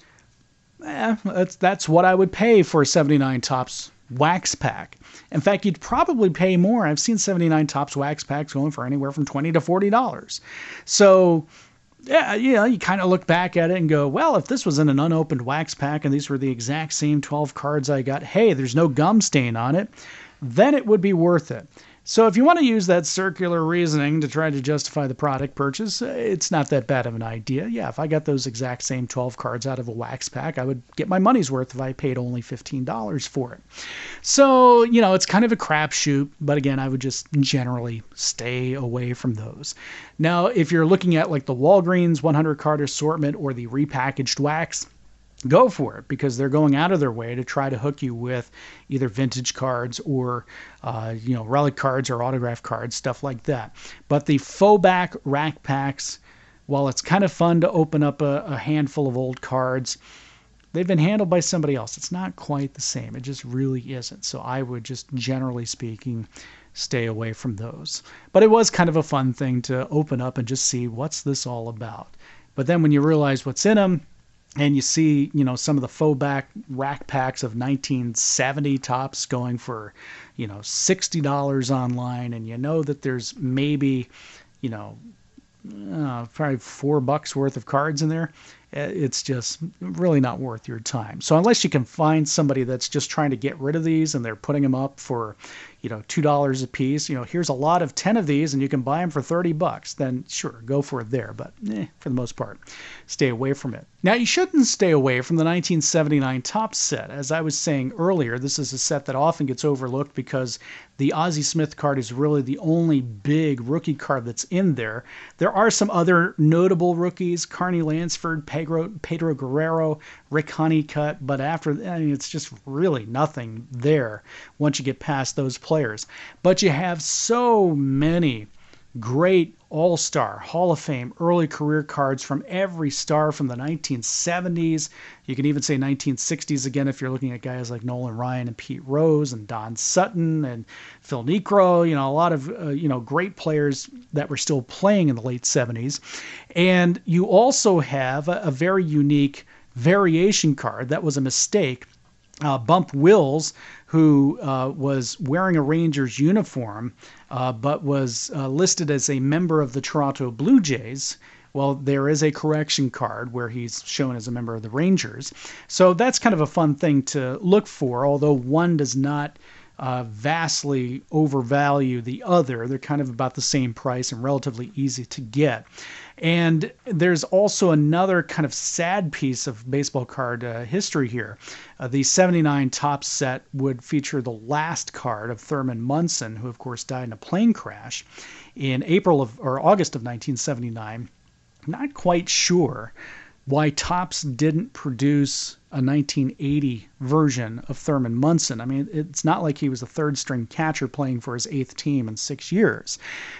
Eh, that's that's what I would pay for a seventy-nine Topps wax pack. In fact, you'd probably pay more. I've seen seventy-nine Topps wax packs going for anywhere from twenty to forty dollars. So, yeah, you know, you kind of look back at it and go, well, if this was in an unopened wax pack and these were the exact same twelve cards I got, hey, there's no gum stain on it, then it would be worth it. So if you want to use that circular reasoning to try to justify the product purchase, it's not that bad of an idea. Yeah, if I got those exact same twelve cards out of a wax pack, I would get my money's worth if I paid only fifteen dollars for it. So, you know, it's kind of a crapshoot, but again, I would just generally stay away from those. Now, if you're looking at like the Walgreens one hundred card assortment or the repackaged wax, go for it, because they're going out of their way to try to hook you with either vintage cards or, uh, you know, relic cards or autograph cards, stuff like that. But the faux back rack packs, while it's kind of fun to open up a, a handful of old cards, they've been handled by somebody else. It's not quite the same. It just really isn't. So I would just, generally speaking, stay away from those. But it was kind of a fun thing to open up and just see what's this all about. But then when you realize what's in them, and you see, you know, some of the faux back rack packs of nineteen seventy Topps going for, you know, sixty dollars online, and you know that there's maybe, you know, uh, probably four bucks worth of cards in there. It's just really not worth your time. So unless you can find somebody that's just trying to get rid of these and they're putting them up for, you know, two dollars a piece, you know, here's a lot of ten of these and you can buy them for thirty bucks, then sure, go for it there. But eh, for the most part, stay away from it. Now, you shouldn't stay away from the nineteen seventy-nine Topps set. As I was saying earlier, this is a set that often gets overlooked because the Ozzie Smith card is really the only big rookie card that's in there. There are some other notable rookies, Carney Lansford, Pedro, Pedro Guerrero, Rick Honeycutt, but after, I mean, it's just really nothing there once you get past those players. But you have so many great all-star, Hall of Fame, early career cards from every star from the nineteen seventies. You can even say nineteen sixties again if you're looking at guys like Nolan Ryan and Pete Rose and Don Sutton and Phil Niekro, you know, a lot of, uh, you know, great players that were still playing in the late seventies. And you also have a, a very unique variation card that was a mistake. Uh, Bump Wills, who uh, was wearing a Rangers uniform, uh, but was uh, listed as a member of the Toronto Blue Jays. Well, there is a correction card where he's shown as a member of the Rangers. So that's kind of a fun thing to look for, although one does not uh, vastly overvalue the other. They're kind of about the same price and relatively easy to get. And there's also another kind of sad piece of baseball card uh, history here. Uh, the seventy-nine Topps set would feature the last card of Thurman Munson, who of course died in a plane crash in April of or August of nineteen seventy-nine. Not quite sure why Topps didn't produce a nineteen eighty version of Thurman Munson. I mean, it's not like he was a third string catcher playing for his eighth team in six years.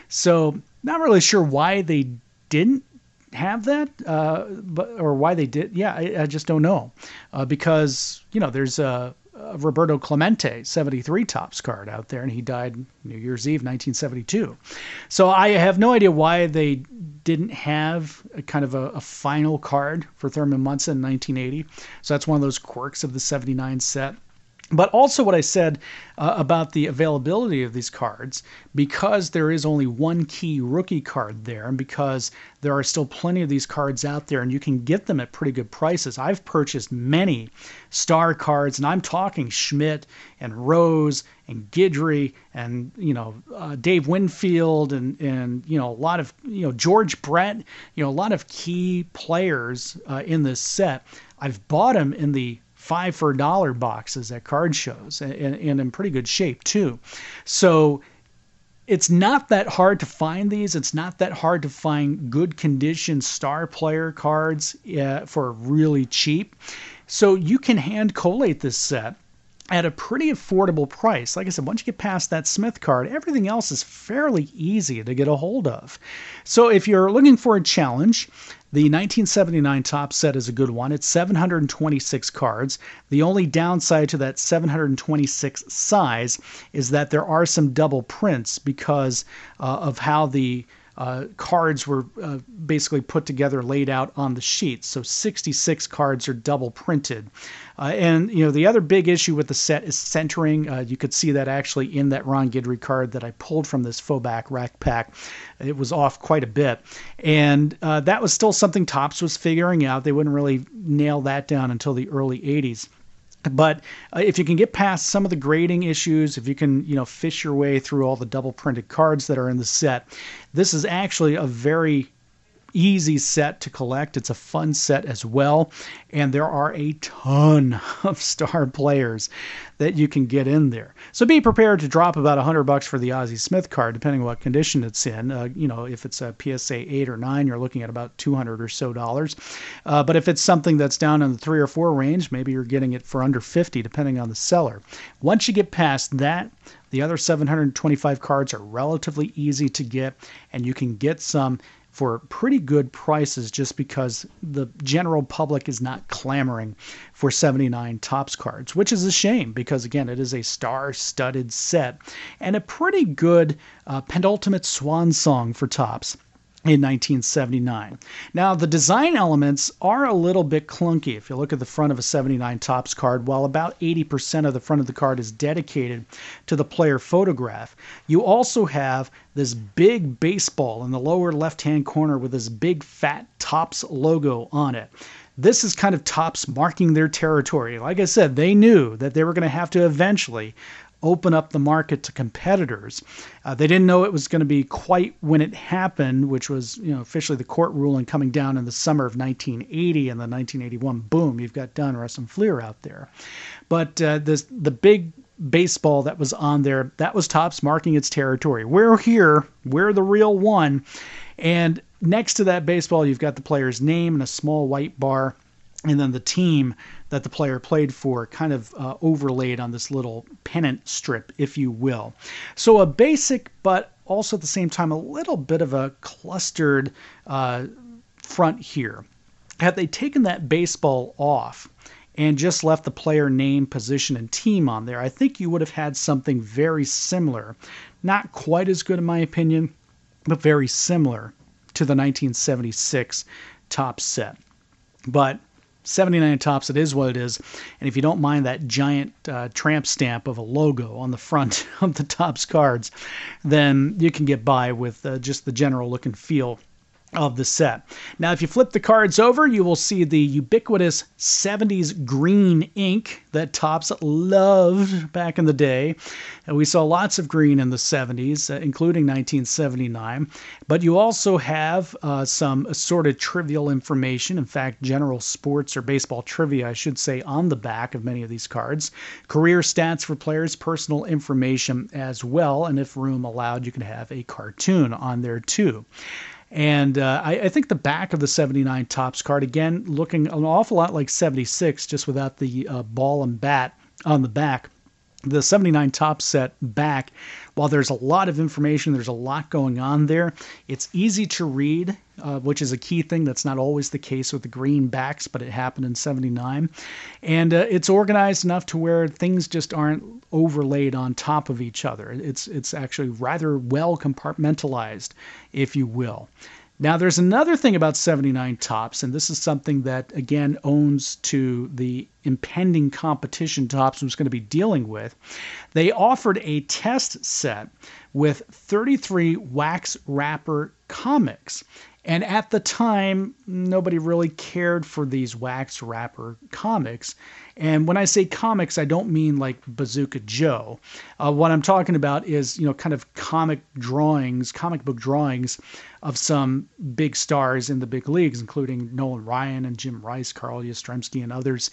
So not really sure why they didn't have that, uh, but or why they did. Yeah, I, I just don't know. Uh, because, you know, there's a, a Roberto Clemente seventy-three Topps card out there, and he died New Year's Eve, nineteen seventy-two. So I have no idea why they didn't have a kind of a, a final card for Thurman Munson in nineteen eighty. So that's one of those quirks of the seventy-nine set. But also what I said uh, about the availability of these cards, because there is only one key rookie card there, and because there are still plenty of these cards out there and you can get them at pretty good prices. I've purchased many star cards, and I'm talking Schmidt and Rose and Guidry and, you know, uh, Dave Winfield and, and, you know, a lot of, you know, George Brett, you know, a lot of key players uh, in this set. I've bought them in the five for a dollar boxes at card shows, and, and in pretty good shape too. So it's not that hard to find these. It's not that hard to find good condition star player cards uh, for really cheap. So you can hand collate this set at a pretty affordable price. Like I said, once you get past that Smith card, everything else is fairly easy to get a hold of. So if you're looking for a challenge, the nineteen seventy-nine Topps set is a good one. It's seven hundred twenty-six cards. The only downside to that seven hundred twenty-six size is that there are some double prints because uh, of how the Uh, cards were uh, basically put together, laid out on the sheets. So sixty-six cards are double printed. Uh, and, you know, the other big issue with the set is centering. Uh, you could see that actually in that Ron Guidry card that I pulled from this Foback rack pack. It was off quite a bit. And uh, that was still something Topps was figuring out. They wouldn't really nail that down until the early eighties. But uh, if you can get past some of the grading issues, if you can, you know, fish your way through all the double printed cards that are in the set, this is actually a very easy set to collect. It's a fun set as well. And there are a ton of star players that you can get in there. So be prepared to drop about a hundred bucks for the Ozzie Smith card, depending on what condition it's in. Uh, you know, if it's a P S A eight or nine, you're looking at about two hundred or so dollars. Uh, but if it's something that's down in the three or four range, maybe you're getting it for under fifty, depending on the seller. Once you get past that, the other seven hundred twenty-five cards are relatively easy to get, and you can get some for pretty good prices just because the general public is not clamoring for seventy-nine Topps cards, which is a shame because, again, it is a star-studded set and a pretty good uh, penultimate swan song for Topps in nineteen seventy-nine. Now, the design elements are a little bit clunky. If you look at the front of a seventy-nine Topps card, while about eighty percent of the front of the card is dedicated to the player photograph, you also have this big baseball in the lower left-hand corner with this big fat Topps logo on it. This is kind of Topps marking their territory. Like I said, they knew that they were going to have to eventually open up the market to competitors. Uh, they didn't know it was going to be quite when it happened, which was, you know, officially the court ruling coming down in the summer of nineteen eighty, and the nineteen eighty-one boom, you've got Donruss and Fleer out there. But uh, this, the big baseball that was on there, that was Topps marking its territory. We're here, we're the real one. And next to that baseball, you've got the player's name and a small white bar, and then the team that the player played for kind of uh, overlaid on this little pennant strip, if you will. So a basic, but also at the same time a little bit of a clustered uh, front here. Had they taken that baseball off and just left the player name, position, and team on there, I think you would have had something very similar. Not quite as good in my opinion, but very similar to the nineteen seventy-six Topps set. But seventy-nine Topps, it is what it is. And if you don't mind that giant uh, tramp stamp of a logo on the front of the Topps cards, then you can get by with uh, just the general look and feel of the set. Now, if you flip the cards over, you will see the ubiquitous seventies green ink that Topps loved back in the day. And we saw lots of green in the seventies, uh, including nineteen seventy-nine. But you also have uh, some assorted trivial information. In fact, general sports or baseball trivia, I should say, on the back of many of these cards. Career stats for players, personal information as well. And if room allowed, you can have a cartoon on there too. And uh, I, I think the back of the seventy-nine Topps card, again, looking an awful lot like seventy-six, just without the uh, ball and bat on the back. The seventy-nine Topps set back, while there's a lot of information, there's a lot going on there. It's easy to read, uh, which is a key thing. That's not always the case with the green backs, but it happened in seventy-nine. And uh, it's organized enough to where things just aren't overlaid on top of each other. It's, it's actually rather well compartmentalized, if you will. Now, there's another thing about seventy-nine Topps, and this is something that, again, owns to the impending competition Topps was going to be dealing with. They offered a test set with thirty-three wax wrapper comics. And at the time, nobody really cared for these wax wrapper comics. And when I say comics, I don't mean like Bazooka Joe. Uh, what I'm talking about is, you know, kind of comic drawings, comic book drawings of some big stars in the big leagues, including Nolan Ryan and Jim Rice, Carl Yastrzemski, and others.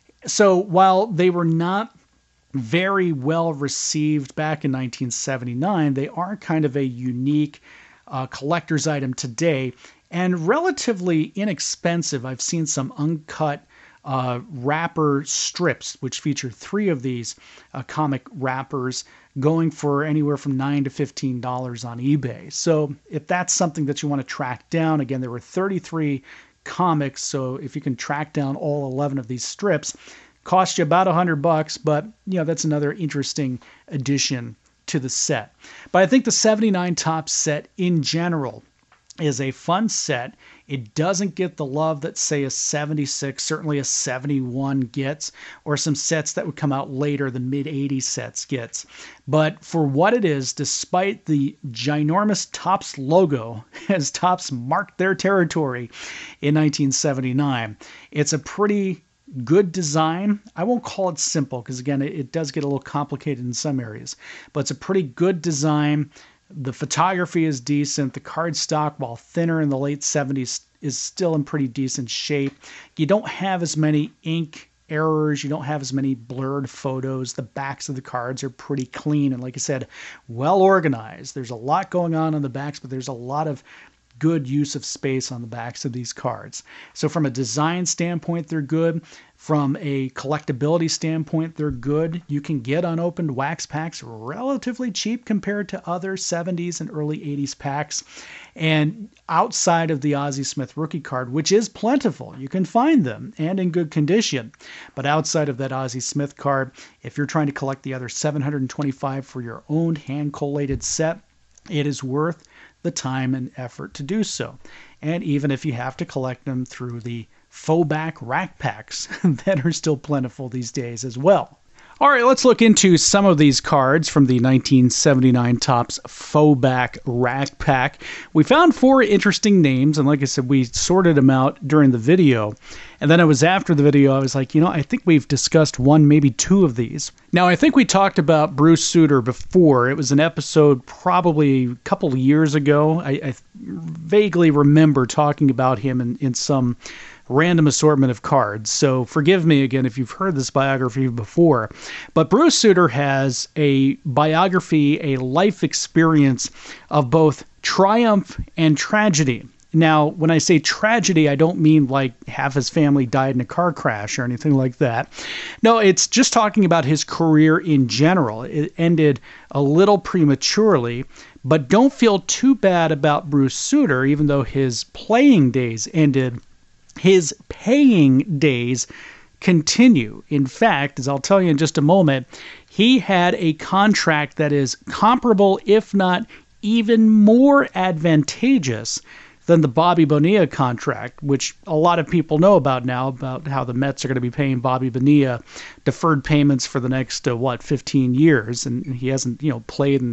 So while they were not very well received back in nineteen seventy-nine, they are kind of a unique uh, collector's item today and relatively inexpensive. I've seen some uncut uh, wrapper strips, which feature three of these uh, comic wrappers, going for anywhere from nine to fifteen dollars on eBay. So if that's something that you want to track down, again, there were thirty-three comics. So if you can track down all eleven of these strips, cost you about a hundred bucks, but you know, that's another interesting addition to the set. But I think the seventy-nine Topps set in general is a fun set. It doesn't get the love that, say, a seventy-six, certainly a seventy-one gets, or some sets that would come out later, the mid-eighties sets gets. But for what it is, despite the ginormous Topps logo, as Topps marked their territory in nineteen seventy-nine, it's a pretty good design. I won't call it simple because, again, it, it does get a little complicated in some areas, but it's a pretty good design. The photography is decent. The card stock, while thinner in the late seventies, is still in pretty decent shape. You don't have as many ink errors. You don't have as many blurred photos. The backs of the cards are pretty clean and, like I said, well organized. There's a lot going on on the backs, but there's a lot of good use of space on the backs of these cards. So from a design standpoint, they're good. From a collectability standpoint, they're good. You can get unopened wax packs relatively cheap compared to other seventies and early eighties packs. And outside of the Ozzie Smith rookie card, which is plentiful, you can find them and in good condition. But outside of that Ozzie Smith card, if you're trying to collect the other seven hundred twenty-five for your own hand-collated set, it is worth the time and effort to do so. And even if you have to collect them through the faux back rack packs that are still plentiful these days as well. All right, let's look into some of these cards from the nineteen seventy-nine Topps faux back rack pack. We found four interesting names, and like I said, we sorted them out during the video. And then it was after the video, I was like, you know, I think we've discussed one, maybe two of these. Now, I think we talked about Bruce Sutter before. It was an episode probably a couple of years ago. I, I vaguely remember talking about him in, in some random assortment of cards. So forgive me again if you've heard this biography before. But Bruce Sutter has a biography, a life experience of both triumph and tragedy. Now, when I say tragedy, I don't mean like half his family died in a car crash or anything like that. No, it's just talking about his career in general. It ended a little prematurely, but don't feel too bad about Bruce Sutter, even though his playing days ended. His paying days continue. In fact, as I'll tell you in just a moment, he had a contract that is comparable, if not even more advantageous than the Bobby Bonilla contract, which a lot of people know about now, about how the Mets are going to be paying Bobby Bonilla deferred payments for the next, uh, what, fifteen years. And he hasn't, you know, played in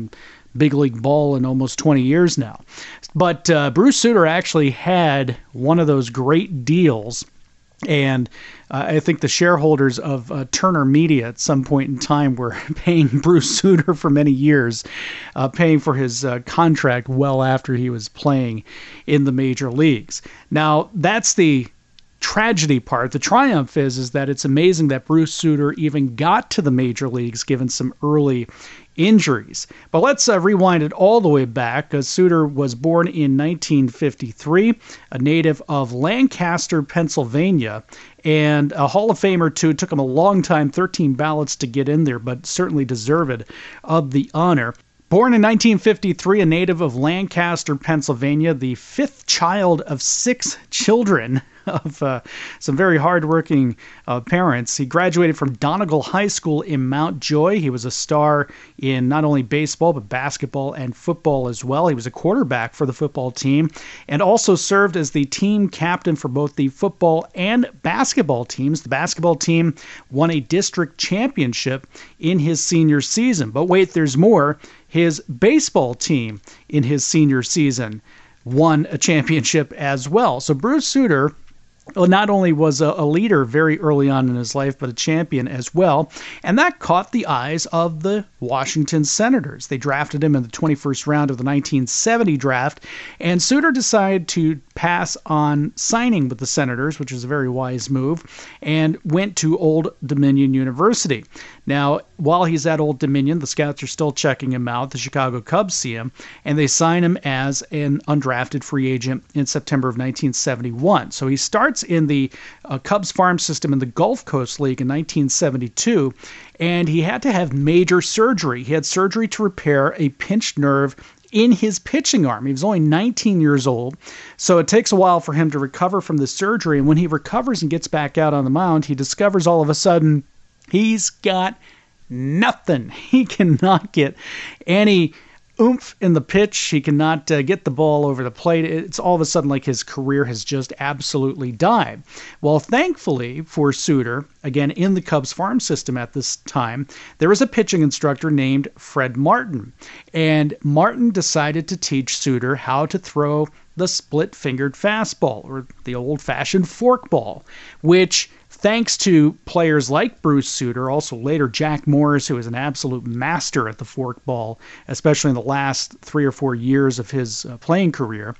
big league ball in almost twenty years now. But uh, Bruce Sutter actually had one of those great deals. And uh, I think the shareholders of uh, Turner Media at some point in time were paying Bruce Sutter for many years, uh, paying for his uh, contract well after he was playing in the major leagues. Now, that's the tragedy part. The triumph is, is that it's amazing that Bruce Sutter even got to the major leagues given some early injuries. But let's uh, rewind it all the way back, because Sutter was born in nineteen fifty-three, a native of Lancaster, Pennsylvania, and a Hall of Famer too. It took him a long time, thirteen ballots to get in there, but certainly deserved of the honor. Born in nineteen fifty-three, a native of Lancaster, Pennsylvania, the fifth child of six children of uh, some very hardworking uh, parents. He graduated from Donegal High School in Mount Joy. He was a star in not only baseball, but basketball and football as well. He was a quarterback for the football team and also served as the team captain for both the football and basketball teams. The basketball team won a district championship in his senior season. But wait, there's more. His baseball team in his senior season won a championship as well. So Bruce Sutter not only was a, a leader very early on in his life, but a champion as well. And that caught the eyes of the Washington Senators. They drafted him in the twenty-first round of the nineteen seventy draft. And Sutter decided to pass on signing with the Senators, which was a very wise move, and went to Old Dominion University. Now, while he's at Old Dominion, the scouts are still checking him out. The Chicago Cubs see him, and they sign him as an undrafted free agent in September of nineteen seventy-one. So he starts in the uh, Cubs farm system in the Gulf Coast League in nineteen seventy-two, and he had to have major surgery. He had surgery to repair a pinched nerve in his pitching arm. He was only nineteen years old, so it takes a while for him to recover from the surgery. And when he recovers and gets back out on the mound, he discovers all of a sudden he's got nothing. He cannot get any oomph in the pitch. He cannot uh, get the ball over the plate. It's all of a sudden like his career has just absolutely died. Well, thankfully for Sutter, again in the Cubs farm system at this time, there was a pitching instructor named Fred Martin. And Martin decided to teach Sutter how to throw the split-fingered fastball, or the old-fashioned forkball, which, thanks to players like Bruce Sutter, also later Jack Morris, who was an absolute master at the forkball, especially in the last three or four years of his uh, playing career.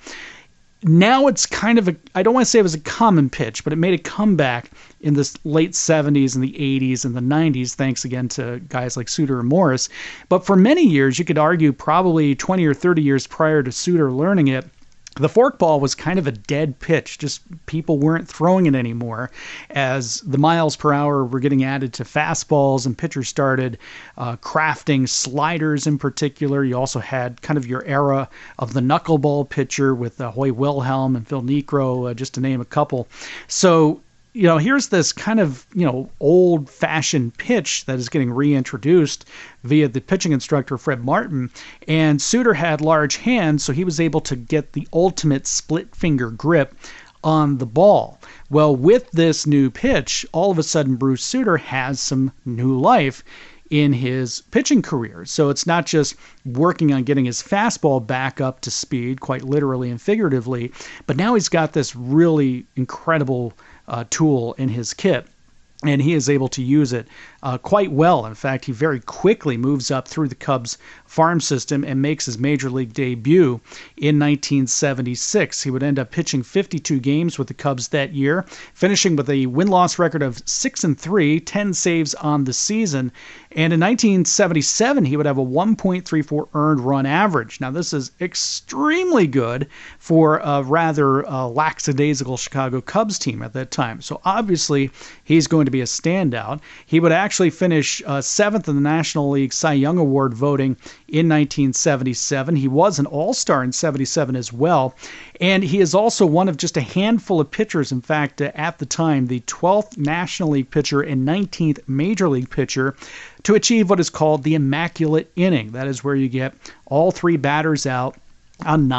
Now it's kind of a, I don't want to say it was a common pitch, but it made a comeback in the late seventies and the eighties and the nineties, thanks again to guys like Sutter and Morris. But for many years, you could argue probably twenty or thirty years prior to Sutter learning it, the forkball was kind of a dead pitch. Just people weren't throwing it anymore as the miles per hour were getting added to fastballs and pitchers started uh, crafting sliders in particular. You also had kind of your era of the knuckleball pitcher with uh, Hoy Wilhelm and Phil Niekro, uh, just to name a couple. So, you know, here's this kind of, you know, old-fashioned pitch that is getting reintroduced via the pitching instructor, Fred Martin. And Sutter had large hands, so he was able to get the ultimate split-finger grip on the ball. Well, with this new pitch, all of a sudden Bruce Sutter has some new life in his pitching career. So it's not just working on getting his fastball back up to speed, quite literally and figuratively, but now he's got this really incredible Uh, tool in his kit, and he is able to use it uh, quite well. In fact, he very quickly moves up through the Cubs farm system and makes his major league debut in nineteen seventy-six. He would end up pitching fifty-two games with the Cubs that year, finishing with a win-loss record of six and three, ten saves on the season. And in nineteen seventy-seven, he would have a one point three four earned run average. Now, this is extremely good for a rather uh, lackadaisical Chicago Cubs team at that time. So obviously, he's going to be a standout. He would actually finish uh, seventh in the National League Cy Young Award voting in nineteen seventy-seven. He was an all-star in seventy-seven as well. And he is also one of just a handful of pitchers, in fact, uh, at the time, the twelfth National League pitcher and nineteenth Major League pitcher to achieve what is called the immaculate inning. That is where you get all three batters out on nine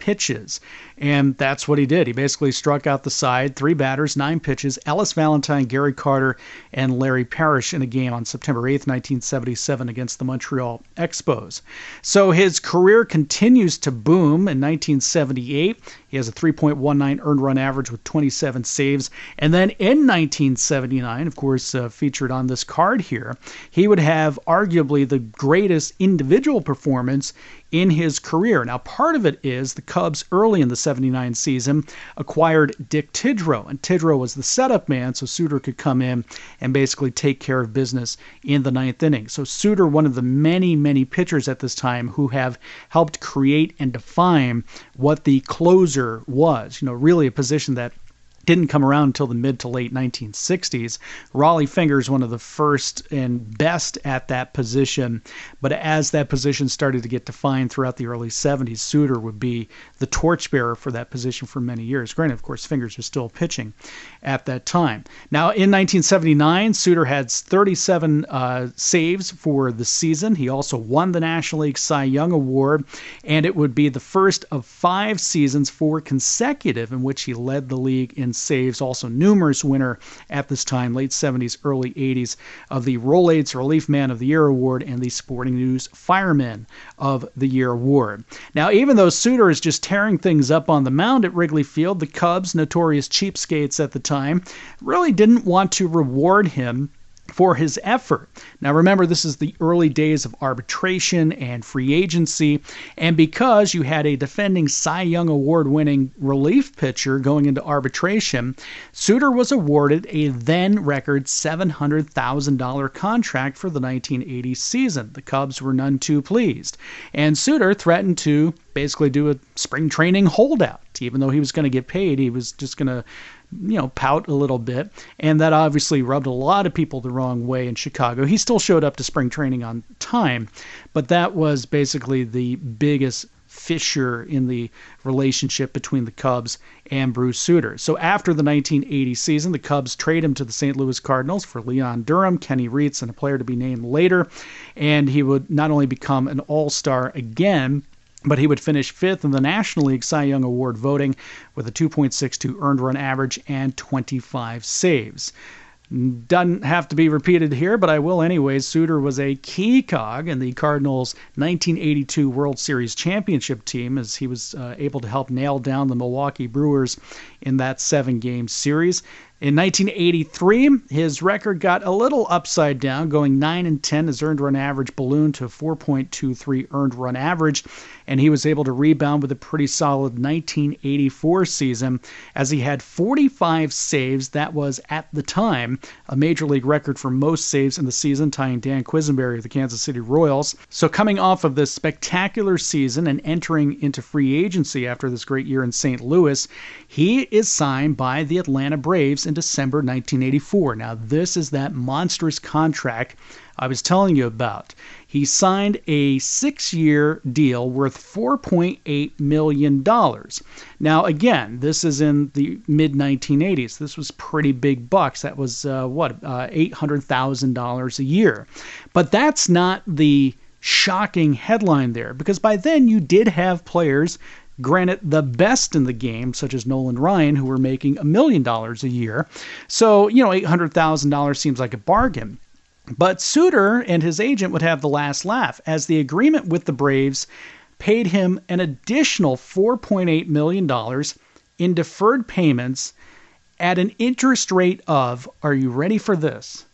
pitches. And that's what he did. He basically struck out the side, three batters, nine pitches, Ellis Valentine, Gary Carter, and Larry Parrish in a game on September eighth, nineteen seventy-seven against the Montreal Expos. So his career continues to boom. In nineteen seventy-eight, he has a three point one nine earned run average with twenty-seven saves. And then in nineteen seventy-nine, of course, uh, featured on this card here, he would have arguably the greatest individual performance in his career. Now, part of it is the Cubs early in the seventy-nine season acquired Dick Tidrow, and Tidrow was the setup man, so Suter could come in and basically take care of business in the ninth inning. So Suter, one of the many, many pitchers at this time who have helped create and define what the closer was, you know, really a position that didn't come around until the mid to late nineteen sixties. Rollie Fingers, one of the first and best at that position. But as that position started to get defined throughout the early seventies, Suter would be the torchbearer for that position for many years. Granted, of course, Fingers was still pitching at that time. Now, in nineteen seventy-nine, Suter had thirty-seven uh, saves for the season. He also won the National League Cy Young Award, and it would be the first of five seasons, four consecutive, in which he led the league in saves. Also numerous winner at this time, late seventies, early eighties, of the Rolaids Relief Man of the Year Award and the Sporting News Fireman of the Year Award. Now, even though Suter is just tearing things up on the mound at Wrigley Field, the Cubs, notorious cheapskates at the time, really didn't want to reward him for his effort. Now remember, this is the early days of arbitration and free agency, and because you had a defending Cy Young Award-winning relief pitcher going into arbitration, Suter was awarded a then record seven hundred thousand dollars contract for the nineteen eighty season. The Cubs were none too pleased, and Suter threatened to basically do a spring training holdout. Even though he was going to get paid, he was just going to you know, pout a little bit, and that obviously rubbed a lot of people the wrong way in Chicago. He still showed up to spring training on time, but that was basically the biggest fissure in the relationship between the Cubs and Bruce Suter. So after the nineteen eighty season, the Cubs trade him to the Saint Louis Cardinals for Leon Durham, Kenny Reitz, and a player to be named later, and he would not only become an all-star again, but he would finish fifth in the National League Cy Young Award voting with a two point six two earned run average and twenty-five saves. Doesn't have to be repeated here, but I will anyways. Suter was a key cog in the Cardinals' nineteen eighty-two World Series championship team, as he was uh, able to help nail down the Milwaukee Brewers in that seven-game series. In nineteen eighty-three, his record got a little upside down, going nine and ten. His earned run average ballooned to four point two three earned run average, and he was able to rebound with a pretty solid nineteen eighty-four season, as he had forty-five saves. That was, at the time, a major league record for most saves in the season, tying Dan Quisenberry of the Kansas City Royals. So coming off of this spectacular season and entering into free agency after this great year in Saint Louis, he is signed by the Atlanta Braves in December nineteen eighty-four. Now, this is that monstrous contract I was telling you about. He signed a six-year deal worth four point eight million dollars. Now, again, this is in the mid nineteen eighties. This was pretty big bucks. That was, uh, what, uh, eight hundred thousand dollars a year. But that's not the shocking headline there, because by then you did have players, granted the best in the game, such as Nolan Ryan, who were making a million dollars a year. So, you know, eight hundred thousand dollars seems like a bargain. But Suter and his agent would have the last laugh, as the agreement with the Braves paid him an additional four point eight million dollars in deferred payments at an interest rate of, are you ready for this?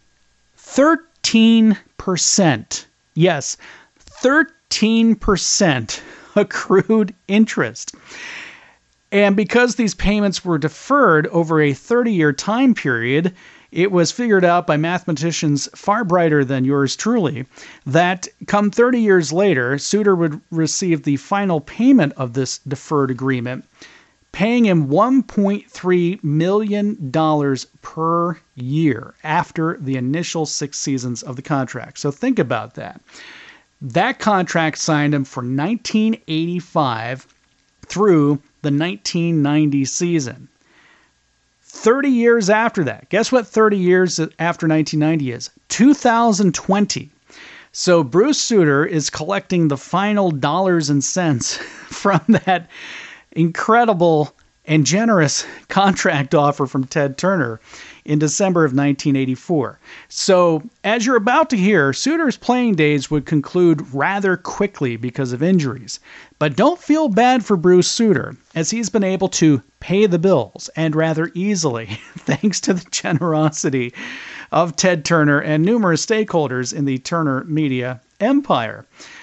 thirteen percent. Yes, thirteen percent accrued interest. And because these payments were deferred over a thirty-year time period, it was figured out by mathematicians far brighter than yours truly that come thirty years later, Suter would receive the final payment of this deferred agreement, paying him one point three million dollars per year after the initial six seasons of the contract. So think about that. That contract signed him for nineteen eighty-five through the nineteen ninety season. thirty years after that, guess what thirty years after nineteen ninety is? two thousand twenty. So Bruce Sutter is collecting the final dollars and cents from that incredible and generous contract offer from Ted Turner in December of nineteen eighty-four. So, as you're about to hear, Sutter's playing days would conclude rather quickly because of injuries. But don't feel bad for Bruce Sutter, as he's been able to pay the bills, and rather easily, thanks to the generosity of Ted Turner and numerous stakeholders in the Turner Media empire.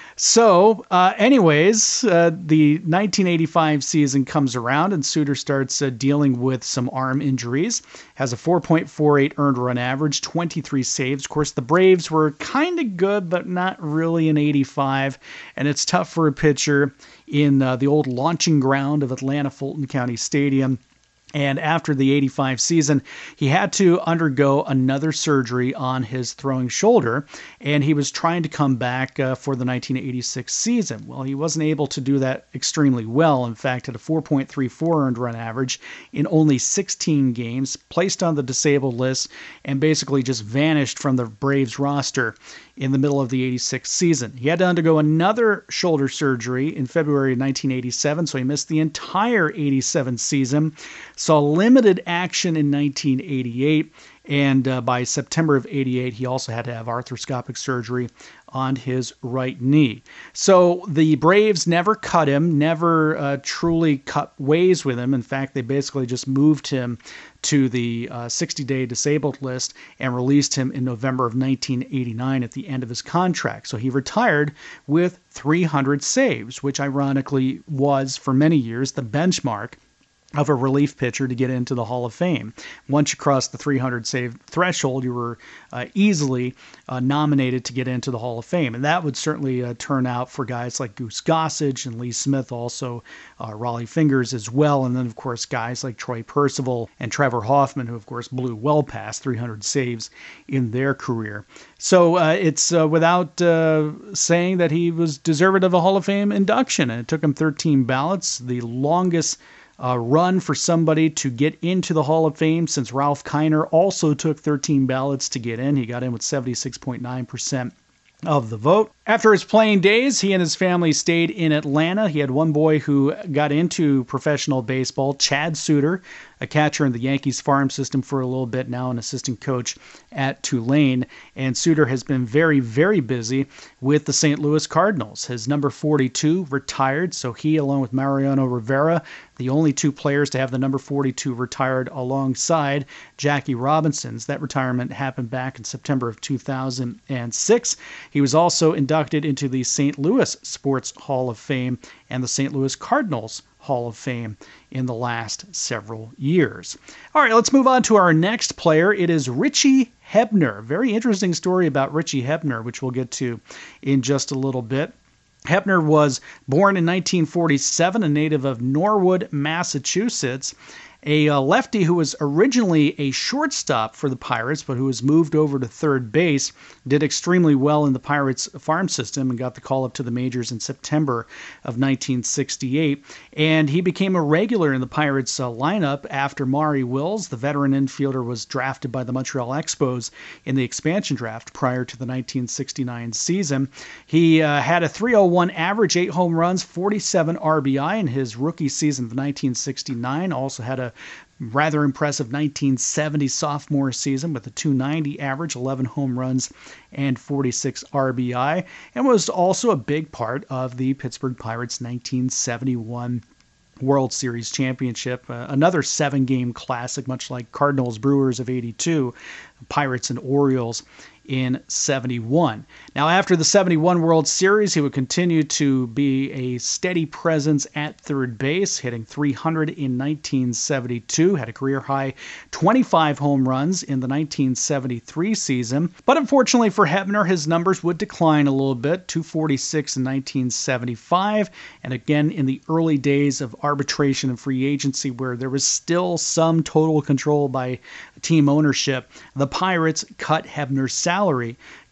So, uh, anyways, uh, the nineteen eighty-five season comes around and Sutter starts uh, dealing with some arm injuries, has a four point four eight earned run average, twenty-three saves. Of course, the Braves were kind of good, but not really in eighty-five, and it's tough for a pitcher in uh, the old launching ground of Atlanta Fulton County Stadium. And after the eighty-five season, he had to undergo another surgery on his throwing shoulder, and he was trying to come back uh, for the nineteen eighty-six season. Well, he wasn't able to do that extremely well. In fact, had a four point three four earned run average in only sixteen games, placed on the disabled list, and basically just vanished from the Braves roster in the middle of the eighty-six season. He had to undergo another shoulder surgery in February of nineteen eighty-seven, so he missed the entire eighty-seven season. Saw limited action in nineteen eighty-eight, and uh, by September of eighty-eight, he also had to have arthroscopic surgery on his right knee. So the Braves never cut him, never uh, truly cut ways with him. In fact, they basically just moved him to the uh, sixty-day disabled list and released him in November of nineteen eighty-nine at the end of his contract. So he retired with three hundred saves, which ironically was, for many years, the benchmark of a relief pitcher to get into the Hall of Fame. Once you crossed the three hundred save threshold, you were uh, easily uh, nominated to get into the Hall of Fame. And that would certainly uh, turn out for guys like Goose Gossage and Lee Smith, also uh, Raleigh Fingers as well. And then, of course, guys like Troy Percival and Trevor Hoffman, who, of course, blew well past three hundred saves in their career. So uh, it's uh, without uh, saying that he was deserved of a Hall of Fame induction. And it took him thirteen ballots, the longest Uh, run for somebody to get into the Hall of Fame since Ralph Kiner also took thirteen ballots to get in. He got in with seventy-six point nine percent of the vote. After his playing days, he and his family stayed in Atlanta. He had one boy who got into professional baseball, Chad Sutter, a catcher in the Yankees farm system for a little bit, now an assistant coach at Tulane. And Sutter has been very, very busy with the Saint Louis Cardinals. His number forty-two retired, so he, along with Mariano Rivera, the only two players to have the number forty-two retired alongside Jackie Robinson's. That retirement happened back in September of two thousand six. He was also inducted into the Saint Louis Sports Hall of Fame and the Saint Louis Cardinals Hall of Fame in the last several years. All right, let's move on to our next player. It is Richie Hebner. Very interesting story about Richie Hebner, which we'll get to in just a little bit. Hebner was born in nineteen forty-seven, a native of Norwood, Massachusetts, a uh, lefty who was originally a shortstop for the Pirates, but who was moved over to third base, did extremely well in the Pirates farm system and got the call up to the majors in September of nineteen sixty-eight. And he became a regular in the Pirates uh, lineup after Maury Wills, the veteran infielder, was drafted by the Montreal Expos in the expansion draft prior to the nineteen sixty-nine season. He uh, had a three oh one average, eight home runs, forty-seven R B I in his rookie season of nineteen sixty-nine. Also had a rather impressive nineteen seventy sophomore season with a two ninety average, eleven home runs, and forty-six R B I, and was also a big part of the Pittsburgh Pirates' nineteen seventy-one World Series championship, uh, another seven-game classic, much like Cardinals Brewers of eighty-two, Pirates and Orioles in seventy-one. Now, after the seventy-one World Series, he would continue to be a steady presence at third base, hitting three hundred in nineteen seventy-two, had a career-high twenty-five home runs in the nineteen seventy-three season. But unfortunately for Hebner, his numbers would decline a little bit, two forty-six in nineteen seventy-five, and again in the early days of arbitration and free agency, where there was still some total control by team ownership, the Pirates cut Hebner's salary,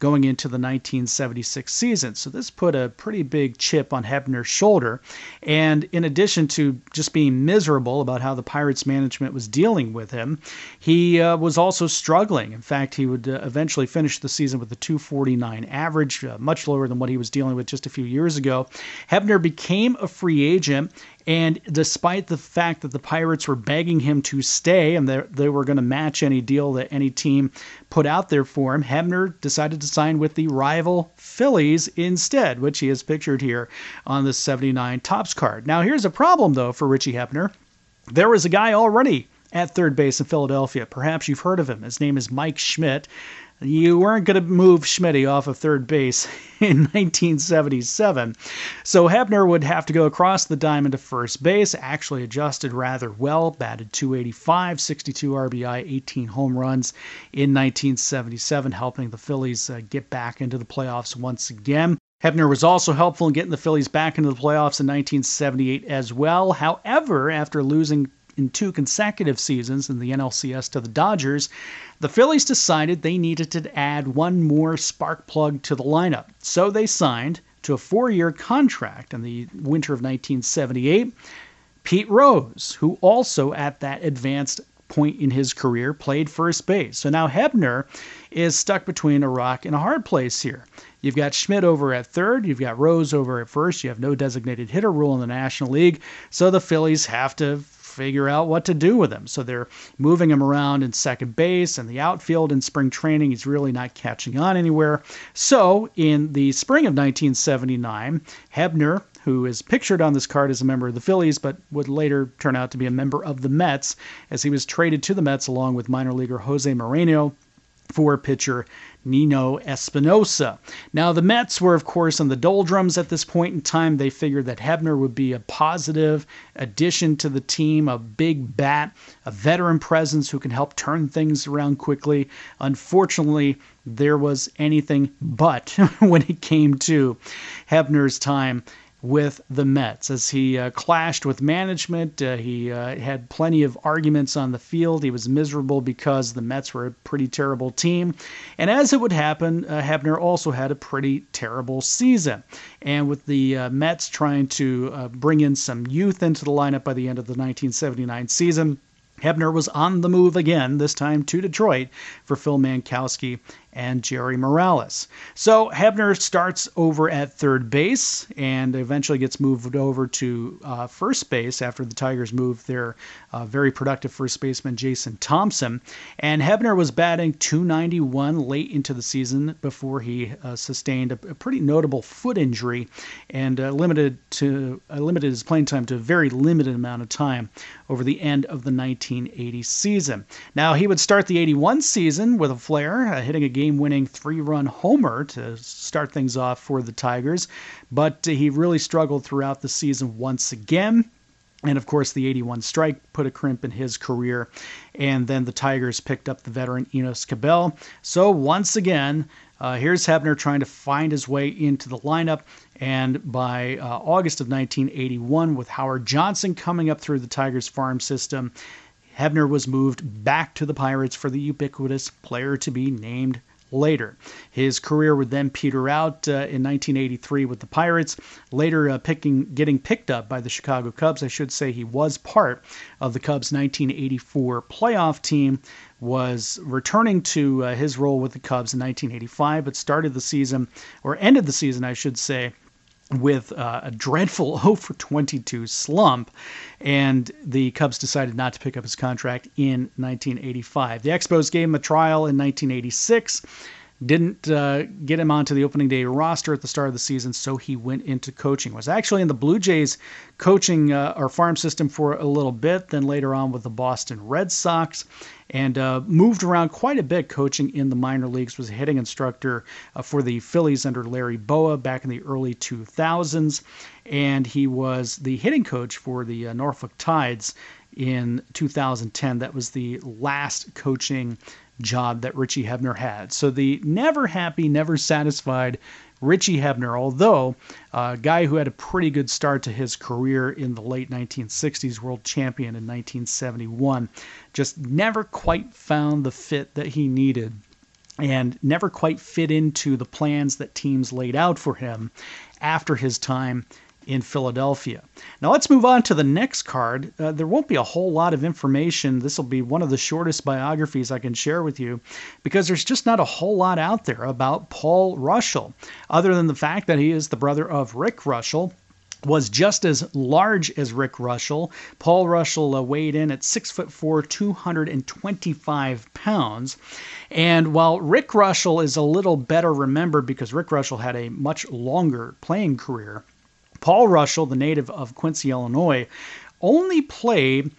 going into the nineteen seventy-six season. So this put a pretty big chip on Hebner's shoulder. And in addition to just being miserable about how the Pirates management was dealing with him, he uh, was also struggling. In fact, he would uh, eventually finish the season with a two forty-nine average, uh, much lower than what he was dealing with just a few years ago. Hebner became a free agent, and despite the fact that the Pirates were begging him to stay and they were going to match any deal that any team put out there for him, Hebner decided to sign with the rival Phillies instead, which he is pictured here on the seventy-nine Topps card. Now, here's a problem, though, for Richie Hebner. There was a guy already at third base in Philadelphia. Perhaps you've heard of him. His name is Mike Schmidt. You weren't going to move Schmitty off of third base in nineteen seventy-seven. So Hebner would have to go across the diamond to first base, actually adjusted rather well, batted two eighty-five, sixty-two R B I, eighteen home runs in nineteen seventy-seven, helping the Phillies uh, get back into the playoffs once again. Hebner was also helpful in getting the Phillies back into the playoffs in nineteen seventy-eight as well. However, after losing in two consecutive seasons in the N L C S to the Dodgers, the Phillies decided they needed to add one more spark plug to the lineup. So they signed to a four-year contract in the winter of nineteen seventy-eight Pete Rose, who also at that advanced point in his career played first base. So now Hebner is stuck between a rock and a hard place here. You've got Schmidt over at third, you've got Rose over at first, you have no designated hitter rule in the National League, so the Phillies have to figure out what to do with him. So they're moving him around in second base and the outfield in spring training. He's really not catching on anywhere. So in the spring of nineteen seventy-nine, Hebner, who is pictured on this card as a member of the Phillies, but would later turn out to be a member of the Mets, as he was traded to the Mets along with minor leaguer Jose Moreno for pitcher Nino Espinosa. Now, the Mets were, of course, on the doldrums at this point in time. They figured that Hebner would be a positive addition to the team, a big bat, a veteran presence who can help turn things around quickly. Unfortunately, there was anything but when it came to Hebner's time with the Mets. As he uh, clashed with management, uh, he uh, had plenty of arguments on the field. He was miserable because the Mets were a pretty terrible team. And as it would happen, uh, Hebner also had a pretty terrible season. And with the uh, Mets trying to uh, bring in some youth into the lineup by the end of the nineteen seventy-nine season, Hebner was on the move again, this time to Detroit, for Phil Mankowski and Jerry Morales. So Hebner starts over at third base and eventually gets moved over to uh, first base after the Tigers moved their uh, very productive first baseman Jason Thompson. And Hebner was batting two ninety-one late into the season before he uh, sustained a, a pretty notable foot injury and uh, limited to uh, limited his playing time to a very limited amount of time over the end of the nineteen eighty season. Now, he would start the eighty-one season with a flare, uh, hitting a game-winning three-run homer to start things off for the Tigers, but uh, he really struggled throughout the season once again. And, of course, the eighty-one strike put a crimp in his career. And then the Tigers picked up the veteran Enos Cabell. So, once again, uh, here's Hebner trying to find his way into the lineup. And by uh, August of nineteen eighty-one, with Howard Johnson coming up through the Tigers farm system, Hebner was moved back to the Pirates for the ubiquitous player to be named later. His career would then peter out uh, in nineteen eighty-three with the Pirates, later uh, picking, getting picked up by the Chicago Cubs. I should say he was part of the Cubs' nineteen eighty-four playoff team, was returning to uh, his role with the Cubs in nineteen eighty-five, but started the season, or ended the season, I should say, with uh, a dreadful oh for twenty-two slump, and the Cubs decided not to pick up his contract in nineteen eighty-five. The Expos gave him a trial in nineteen eighty-six, didn't uh, get him onto the opening day roster at the start of the season, so he went into coaching. Was actually in the Blue Jays coaching uh, our farm system for a little bit, then later on with the Boston Red Sox, and uh, moved around quite a bit coaching in the minor leagues. Was a hitting instructor uh, for the Phillies under Larry Boa back in the early two thousands, and he was the hitting coach for the uh, Norfolk Tides in two thousand ten. That was the last coaching job that Richie Hebner had. So the never happy, never satisfied Richie Hebner, although a guy who had a pretty good start to his career in the late nineteen sixties, world champion in nineteen seventy-one, just never quite found the fit that he needed and never quite fit into the plans that teams laid out for him after his time in Philadelphia. Now let's move on to the next card. Uh, there won't be a whole lot of information. This will be one of the shortest biographies I can share with you because there's just not a whole lot out there about Paul Russell, other than the fact that he is the brother of Rick Russell, was just as large as Rick Russell. Paul Russell uh, weighed in at six foot four, two hundred twenty-five pounds. And while Rick Russell is a little better remembered because Rick Russell had a much longer playing career, Paul Russell, the native of Quincy, Illinois, only played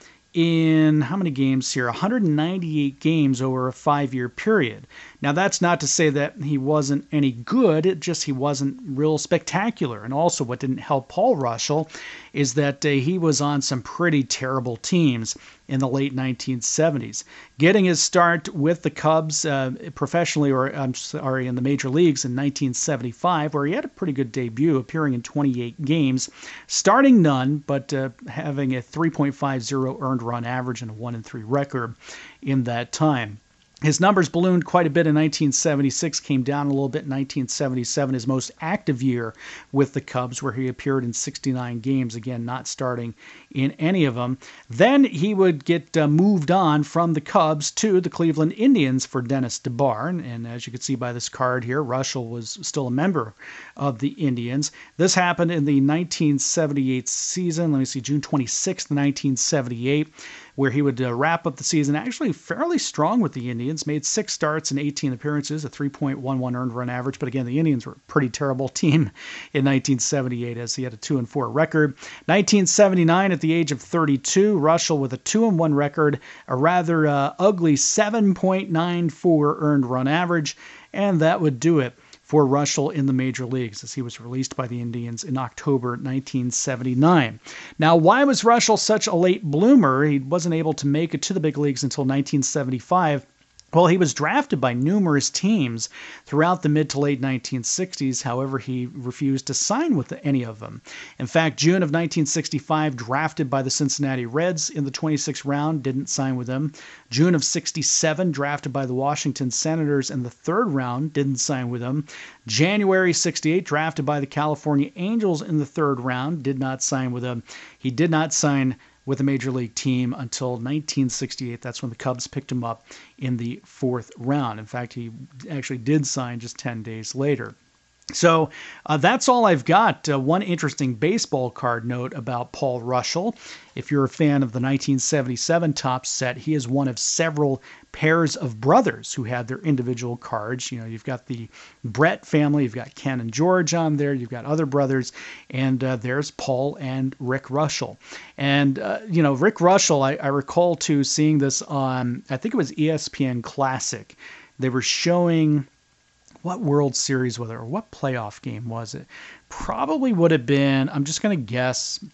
in how many games here? one hundred ninety-eight games over a five-year period. Now, that's not to say that he wasn't any good. It just he wasn't real spectacular. And also what didn't help Paul Russell is that uh, he was on some pretty terrible teams in the late nineteen seventies. Getting his start with the Cubs uh, professionally, or I'm sorry, in the major leagues in nineteen seventy-five, where he had a pretty good debut, appearing in twenty-eight games, starting none, but uh, having a three point five oh earned run average and a one and three record in that time. His numbers ballooned quite a bit in nineteen seventy-six, came down a little bit in nineteen seventy-seven, his most active year with the Cubs, where he appeared in sixty-nine games, again, not starting in any of them. Then he would get uh, moved on from the Cubs to the Cleveland Indians for Dennis DeBar. And as you can see by this card here, Russell was still a member of the Indians. This happened in the nineteen seventy-eight season. Let me see, June twenty-sixth, nineteen seventy-eight, where he would uh, wrap up the season actually fairly strong with the Indians, made six starts and eighteen appearances, a three point one one earned run average. But again, the Indians were a pretty terrible team in nineteen seventy-eight, as he had a two and four record. nineteen seventy-nine, at the age of thirty-two, Russell with a two and one record, a rather uh, ugly seven point nine four earned run average, and that would do it for Russell in the major leagues, as he was released by the Indians in October nineteen seventy-nine. Now, why was Russell such a late bloomer? He wasn't able to make it to the big leagues until nineteen seventy-five. Well, he was drafted by numerous teams throughout the mid to late nineteen sixties. However, he refused to sign with any of them. In fact, June of nineteen sixty-five, drafted by the Cincinnati Reds in the twenty-sixth round, didn't sign with them. June of sixty-seven, drafted by the Washington Senators in the third round, didn't sign with them. January sixty-eight, drafted by the California Angels in the third round, did not sign with them. He did not sign with a major league team until nineteen sixty-eight. That's when the Cubs picked him up in the fourth round. In fact, he actually did sign just ten days later. So uh, that's all I've got. Uh, one interesting baseball card note about Paul Russell. If you're a fan of the nineteen seventy-seven Topps set, he is one of several pairs of brothers who had their individual cards. You know, you've got the Brett family, you've got Ken and George on there, you've got other brothers, and uh, there's Paul and Rick Russell. And, uh, you know, Rick Russell, I, I recall too seeing this on, I think it was E S P N Classic. They were showing, what World Series was it, or what playoff game was it? Probably would have been, I'm just going to guess,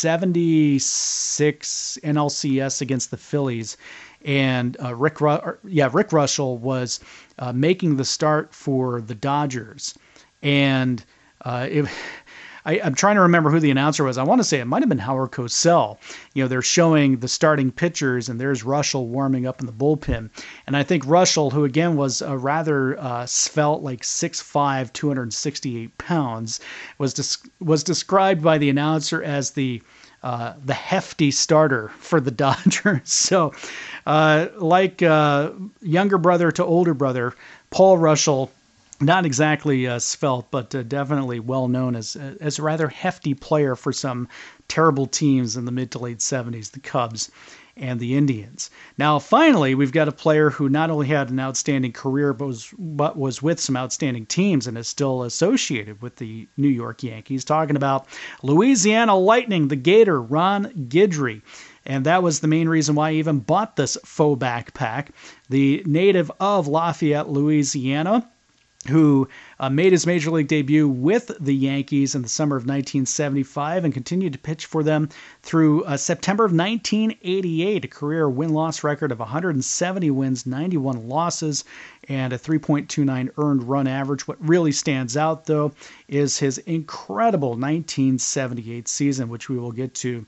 seventy-six N L C S against the Phillies. And uh, Rick, Ru- yeah, Rick Russell was uh, making the start for the Dodgers. And uh, it, I, I'm trying to remember who the announcer was. I want to say it might have been Howard Cosell. You know, they're showing the starting pitchers, and there's Russell warming up in the bullpen. And I think Russell, who again was a rather uh, svelte, like six five, two hundred sixty-eight pounds, was des- was described by the announcer as the uh, the hefty starter for the Dodgers. So, uh, like uh, younger brother to older brother, Paul Russell, not exactly uh, svelte, but uh, definitely well known as as a rather hefty player for some terrible teams in the mid to late seventies, the Cubs and the Indians. Now, finally, we've got a player who not only had an outstanding career, but was but was with some outstanding teams and is still associated with the New York Yankees. Talking about Louisiana Lightning, the Gator, Ron Guidry. And that was the main reason why I even bought this faux backpack. The native of Lafayette, Louisiana, who uh, made his major league debut with the Yankees in the summer of nineteen seventy-five and continued to pitch for them through uh, September of nineteen eighty-eight, a career win-loss record of one hundred seventy wins, ninety-one losses, and a three point two nine earned run average. What really stands out, though, is his incredible nineteen seventy-eight season, which we will get to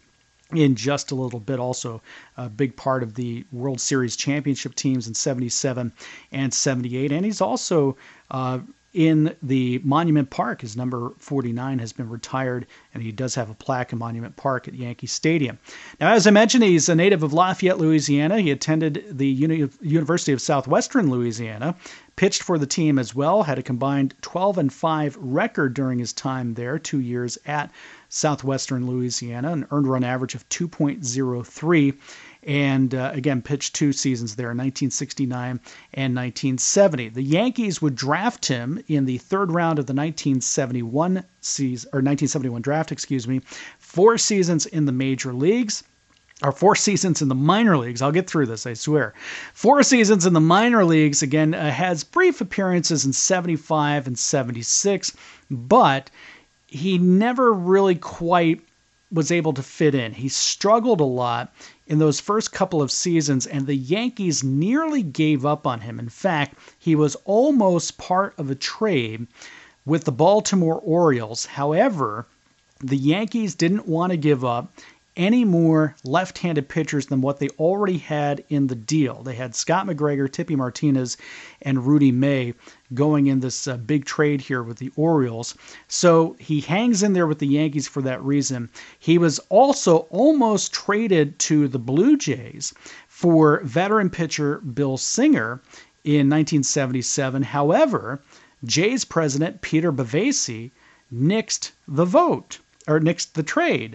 in just a little bit. Also a big part of the World Series championship teams in seventy-seven and seventy-eight. And he's also uh, in the Monument Park. His number forty-nine has been retired, and he does have a plaque in Monument Park at Yankee Stadium. Now, as I mentioned, he's a native of Lafayette, Louisiana. He attended the Uni- University of Southwestern Louisiana, pitched for the team as well, had a combined twelve and five record during his time there, two years at Southwestern Louisiana, an earned run average of two point oh three, and uh, again, pitched two seasons there, nineteen sixty-nine and nineteen seventy. The Yankees would draft him in the third round of the nineteen seventy-one season, or nineteen seventy-one draft, excuse me, four seasons in the major leagues. Or four seasons in the minor leagues. I'll get through this, I swear. Four seasons in the minor leagues, again, uh, has brief appearances in seventy-five and seventy-six, but he never really quite was able to fit in. He struggled a lot in those first couple of seasons, and the Yankees nearly gave up on him. In fact, he was almost part of a trade with the Baltimore Orioles. However, the Yankees didn't want to give up any more left-handed pitchers than what they already had in the deal. They had Scott McGregor, Tippy Martinez, and Rudy May going in this uh, big trade here with the Orioles. So he hangs in there with the Yankees for that reason. He was also almost traded to the Blue Jays for veteran pitcher Bill Singer in nineteen seventy-seven. However, Jays president Peter Bavasi nixed the vote, or nixed the trade.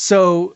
So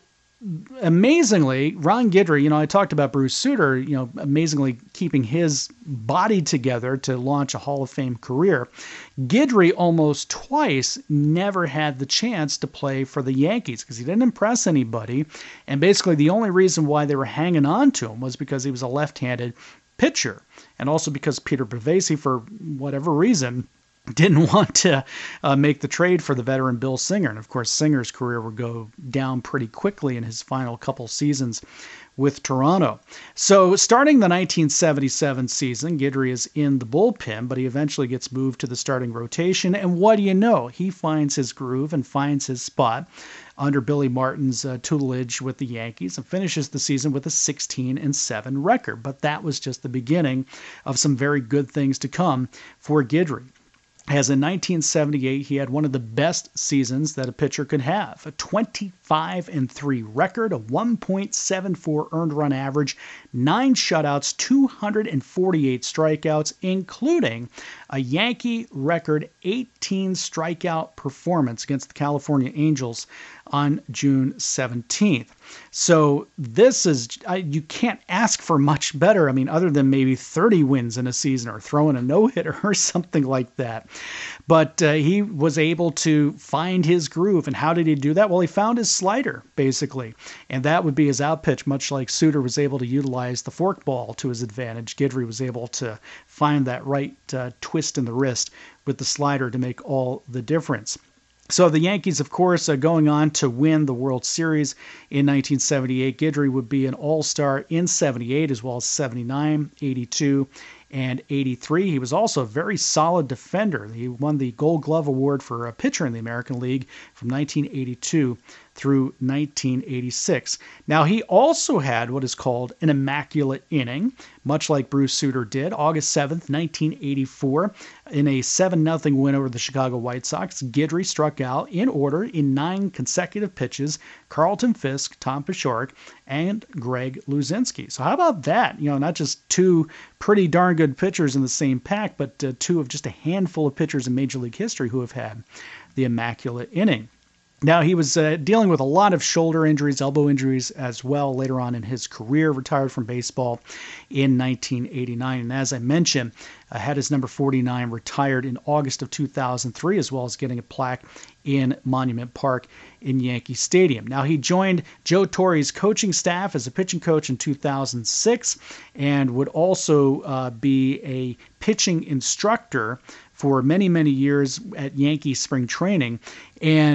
amazingly, Ron Guidry, you know, I talked about Bruce Sutter, you know, amazingly keeping his body together to launch a Hall of Fame career. Guidry almost twice never had the chance to play for the Yankees because he didn't impress anybody. And basically the only reason why they were hanging on to him was because he was a left-handed pitcher. And also because Peter Bavasi, for whatever reason, didn't want to uh, make the trade for the veteran Bill Singer. And of course, Singer's career would go down pretty quickly in his final couple seasons with Toronto. So starting the nineteen seventy-seven season, Guidry is in the bullpen, but he eventually gets moved to the starting rotation. And what do you know? He finds his groove and finds his spot under Billy Martin's uh, tutelage with the Yankees and finishes the season with a sixteen and seven record. But that was just the beginning of some very good things to come for Guidry. As in nineteen seventy-eight, he had one of the best seasons that a pitcher could have. A twenty-five and three record, a one point seven four earned run average, nine shutouts, two hundred forty-eight strikeouts, including a Yankee record eighteen strikeout performance against the California Angels on June seventeenth. So this is, I, you can't ask for much better. I mean, other than maybe thirty wins in a season or throwing a no-hitter or something like that. But uh, he was able to find his groove. And how did he do that? Well, he found his slider, basically. And that would be his out pitch, much like Suter was able to utilize the forkball to his advantage. Guidry was able to find that right uh, twist in the wrist with the slider to make all the difference. So the Yankees, of course, uh, going on to win the World Series in nineteen seventy-eight. Guidry would be an all-star in seventy-eight as well as seventy-nine, eighty-two, and eighty-three. He was also a very solid defender. He won the Gold Glove Award for a pitcher in the American League from nineteen eighty-two through nineteen eighty-six. Now, he also had what is called an immaculate inning, much like Bruce Sutter did. August seventh, nineteen eighty-four, in a seven nothing win over the Chicago White Sox, Guidry struck out in order in nine consecutive pitches Carlton Fisk, Tom Paciorek, and Greg Luzinski. So how about that? You know, not just two pretty darn good pitchers in the same pack, but uh, two of just a handful of pitchers in Major League history who have had the immaculate inning. Now, he was uh, dealing with a lot of shoulder injuries, elbow injuries as well later on in his career, retired from baseball in nineteen eighty-nine. And as I mentioned, uh, had his number forty-nine retired in August of two thousand three, as well as getting a plaque in Monument Park in Yankee Stadium. Now, he joined Joe Torre's coaching staff as a pitching coach in two thousand six and would also uh, be a pitching instructor for many, many years at Yankee spring training. And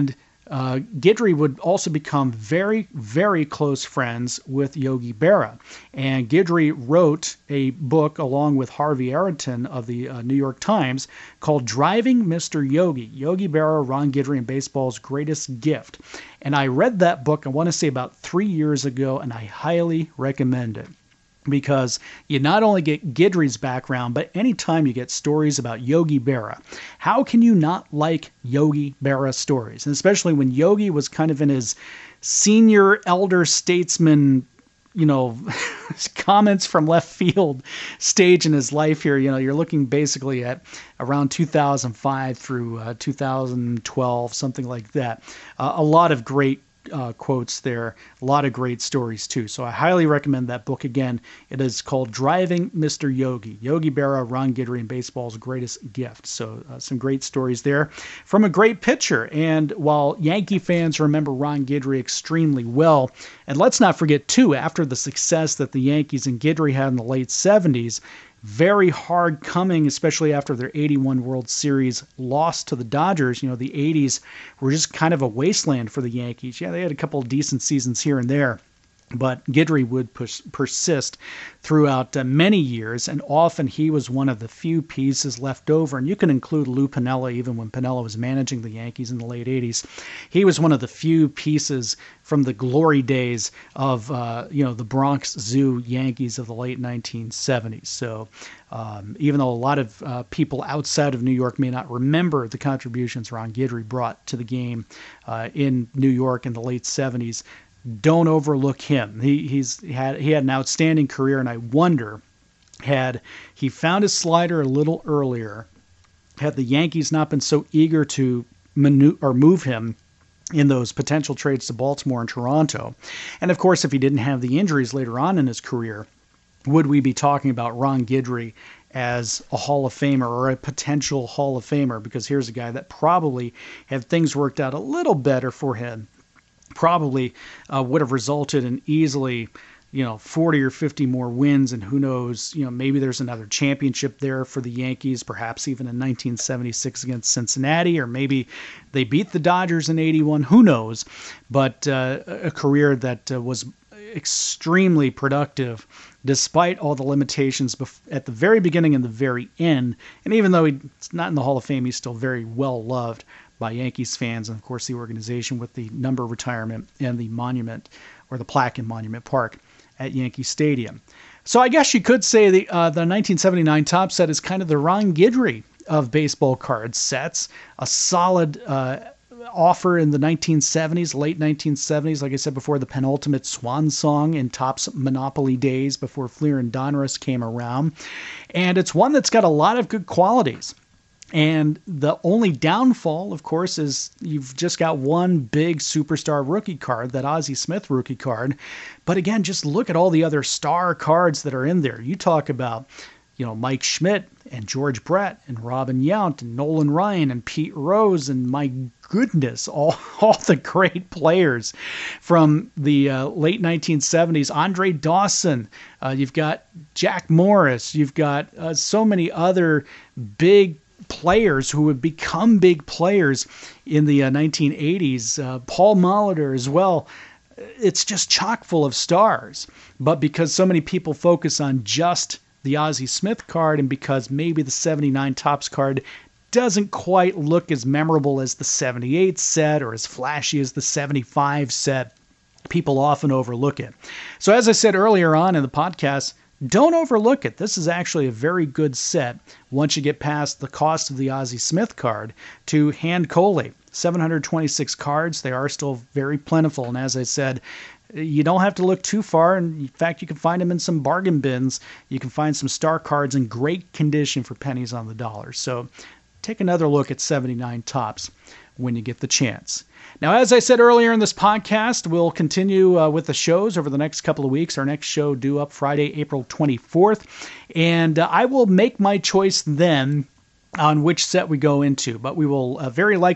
uh, Guidry would also become very, very close friends with Yogi Berra. And Guidry wrote a book along with Harvey Arrington of the uh, New York Times called Driving Mister Yogi, Yogi Berra, Ron Guidry, and Baseball's Greatest Gift. And I read that book, I want to say about three years ago, and I highly recommend it. Because you not only get Guidry's background, but anytime you get stories about Yogi Berra, how can you not like Yogi Berra stories? And especially when Yogi was kind of in his senior elder statesman, you know, comments from left field stage in his life here. You know, you're looking basically at around two thousand five through uh, two thousand twelve, something like that. Uh, a lot of great Uh, quotes there, a lot of great stories too. So I highly recommend that book. Again, it is called Driving Mister Yogi, Yogi Berra, Ron Guidry, and Baseball's Greatest Gift. So uh, some great stories there from a great pitcher. And while Yankee fans remember Ron Guidry extremely well, and let's not forget too, after the success that the Yankees and Guidry had in the late seventies, very hard coming, especially after their eighty-one World Series loss to the Dodgers. You know, the eighties were just kind of a wasteland for the Yankees. Yeah, they had a couple of decent seasons here and there, but Guidry would push, persist throughout uh, many years, and often he was one of the few pieces left over. And you can include Lou Piniella, even when Piniella was managing the Yankees in the late eighties. He was one of the few pieces from the glory days of, uh, you know, the Bronx Zoo Yankees of the late nineteen seventies. So um, even though a lot of uh, people outside of New York may not remember the contributions Ron Guidry brought to the game uh, in New York in the late seventies, don't overlook him. He he's he had he had an outstanding career, and I wonder, had he found his slider a little earlier, had the Yankees not been so eager to manu- or move him in those potential trades to Baltimore and Toronto, and of course if he didn't have the injuries later on in his career, would we be talking about Ron Guidry as a Hall of Famer or a potential Hall of Famer? Because here's a guy that probably, had things worked out a little better for him, probably uh, would have resulted in easily, you know, forty or fifty more wins, and who knows, you know, maybe there's another championship there for the Yankees, perhaps even in nineteen seventy-six against Cincinnati, or maybe they beat the Dodgers in eighty-one, who knows, but uh, a career that uh, was extremely productive despite all the limitations bef- at the very beginning and the very end. And even though he's not in the Hall of Fame, he's still very well loved by Yankees fans and, of course, the organization with the number retirement and the monument, or the plaque in Monument Park at Yankee Stadium. So I guess you could say the uh, the nineteen seventy-nine top set is kind of the Ron Guidry of baseball card sets, a solid uh, offer in the nineteen seventies, late nineteen seventies, like I said before, the penultimate swan song in Topps Monopoly days before Fleer and Donruss came around. And it's one that's got a lot of good qualities. And the only downfall, of course, is you've just got one big superstar rookie card, that Ozzie Smith rookie card. But again, just look at all the other star cards that are in there. You talk about, you know, Mike Schmidt and George Brett and Robin Yount and Nolan Ryan and Pete Rose, and my goodness, all, all the great players from the uh, late nineteen seventies. Andre Dawson, uh, you've got Jack Morris, you've got uh, so many other big players who would become big players in the uh, nineteen eighties. Uh, Paul Molitor as well. It's just chock full of stars. But because so many people focus on just the Ozzie Smith card, and because maybe the seventy-nine Topps card doesn't quite look as memorable as the seventy-eight set or as flashy as the seventy-five set, people often overlook it. So as I said earlier on in the podcast, don't overlook it. This is actually a very good set once you get past the cost of the Ozzie Smith card to hand collate. seven hundred twenty-six cards. They are still very plentiful. And as I said, you don't have to look too far. In fact, you can find them in some bargain bins. You can find some star cards in great condition for pennies on the dollar. So take another look at seventy-nine Topps when you get the chance. Now, as I said earlier in this podcast, we'll continue uh, with the shows over the next couple of weeks. Our next show due up Friday, April twenty-fourth. And uh, I will make my choice then on which set we go into. But we will uh, very likely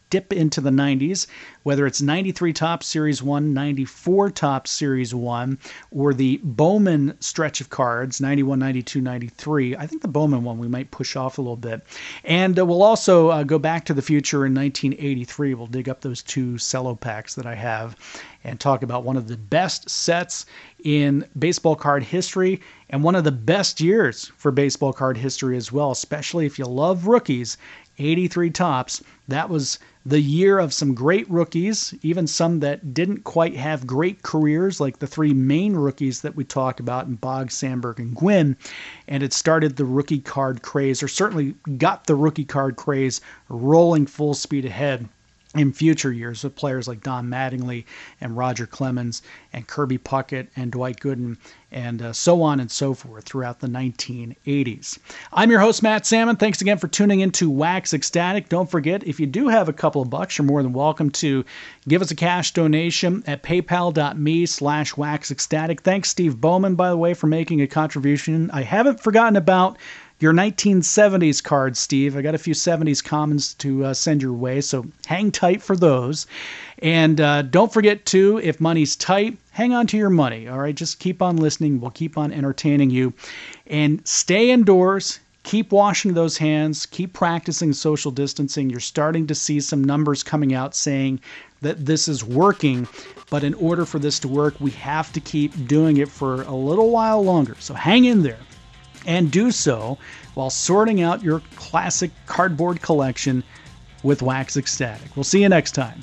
dip into the nineties, whether it's ninety-three Topps Series one, ninety-four Topps Series one, or the Bowman stretch of cards, ninety-one, ninety-two, ninety-three. I think the Bowman one we might push off a little bit. And uh, we'll also uh, go back to the future in nineteen eighty-three. We'll dig up those two cello packs that I have and talk about one of the best sets in baseball card history and one of the best years for baseball card history as well, especially if you love rookies. eighty-three Topps, that was the year of some great rookies, even some that didn't quite have great careers, like the three main rookies that we talked about in Boggs, Sandberg, and Gwynn. And it started the rookie card craze, or certainly got the rookie card craze rolling full speed ahead in future years with players like Don Mattingly and Roger Clemens and Kirby Puckett and Dwight Gooden and uh, so on and so forth throughout the nineteen eighties. I'm your host, Matt Salmon. Thanks again for tuning into Wax Ecstatic. Don't forget, if you do have a couple of bucks, you're more than welcome to give us a cash donation at paypal.me slash Wax Ecstatic. Thanks, Steve Bowman, by the way, for making a contribution. I haven't forgotten about your nineteen seventies cards, Steve. I got a few seventies commons to uh, send your way, so hang tight for those. And uh, don't forget, too, if money's tight, hang on to your money, all right? Just keep on listening. We'll keep on entertaining you. And stay indoors. Keep washing those hands. Keep practicing social distancing. You're starting to see some numbers coming out saying that this is working. But in order for this to work, we have to keep doing it for a little while longer. So hang in there. And do so while sorting out your classic cardboard collection with Wax Ecstatic. We'll see you next time.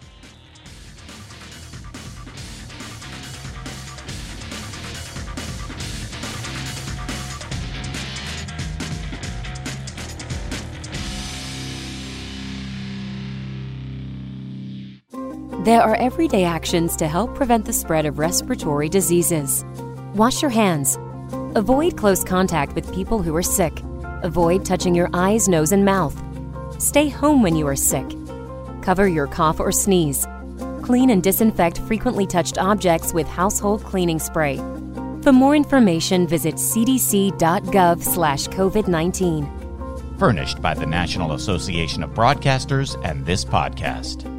There are everyday actions to help prevent the spread of respiratory diseases. Wash your hands. Avoid close contact with people who are sick. Avoid touching your eyes, nose, and mouth. Stay home when you are sick. Cover your cough or sneeze. Clean and disinfect frequently touched objects with household cleaning spray. For more information, visit c d c dot gov slash covid nineteen. Furnished by the National Association of Broadcasters and this podcast.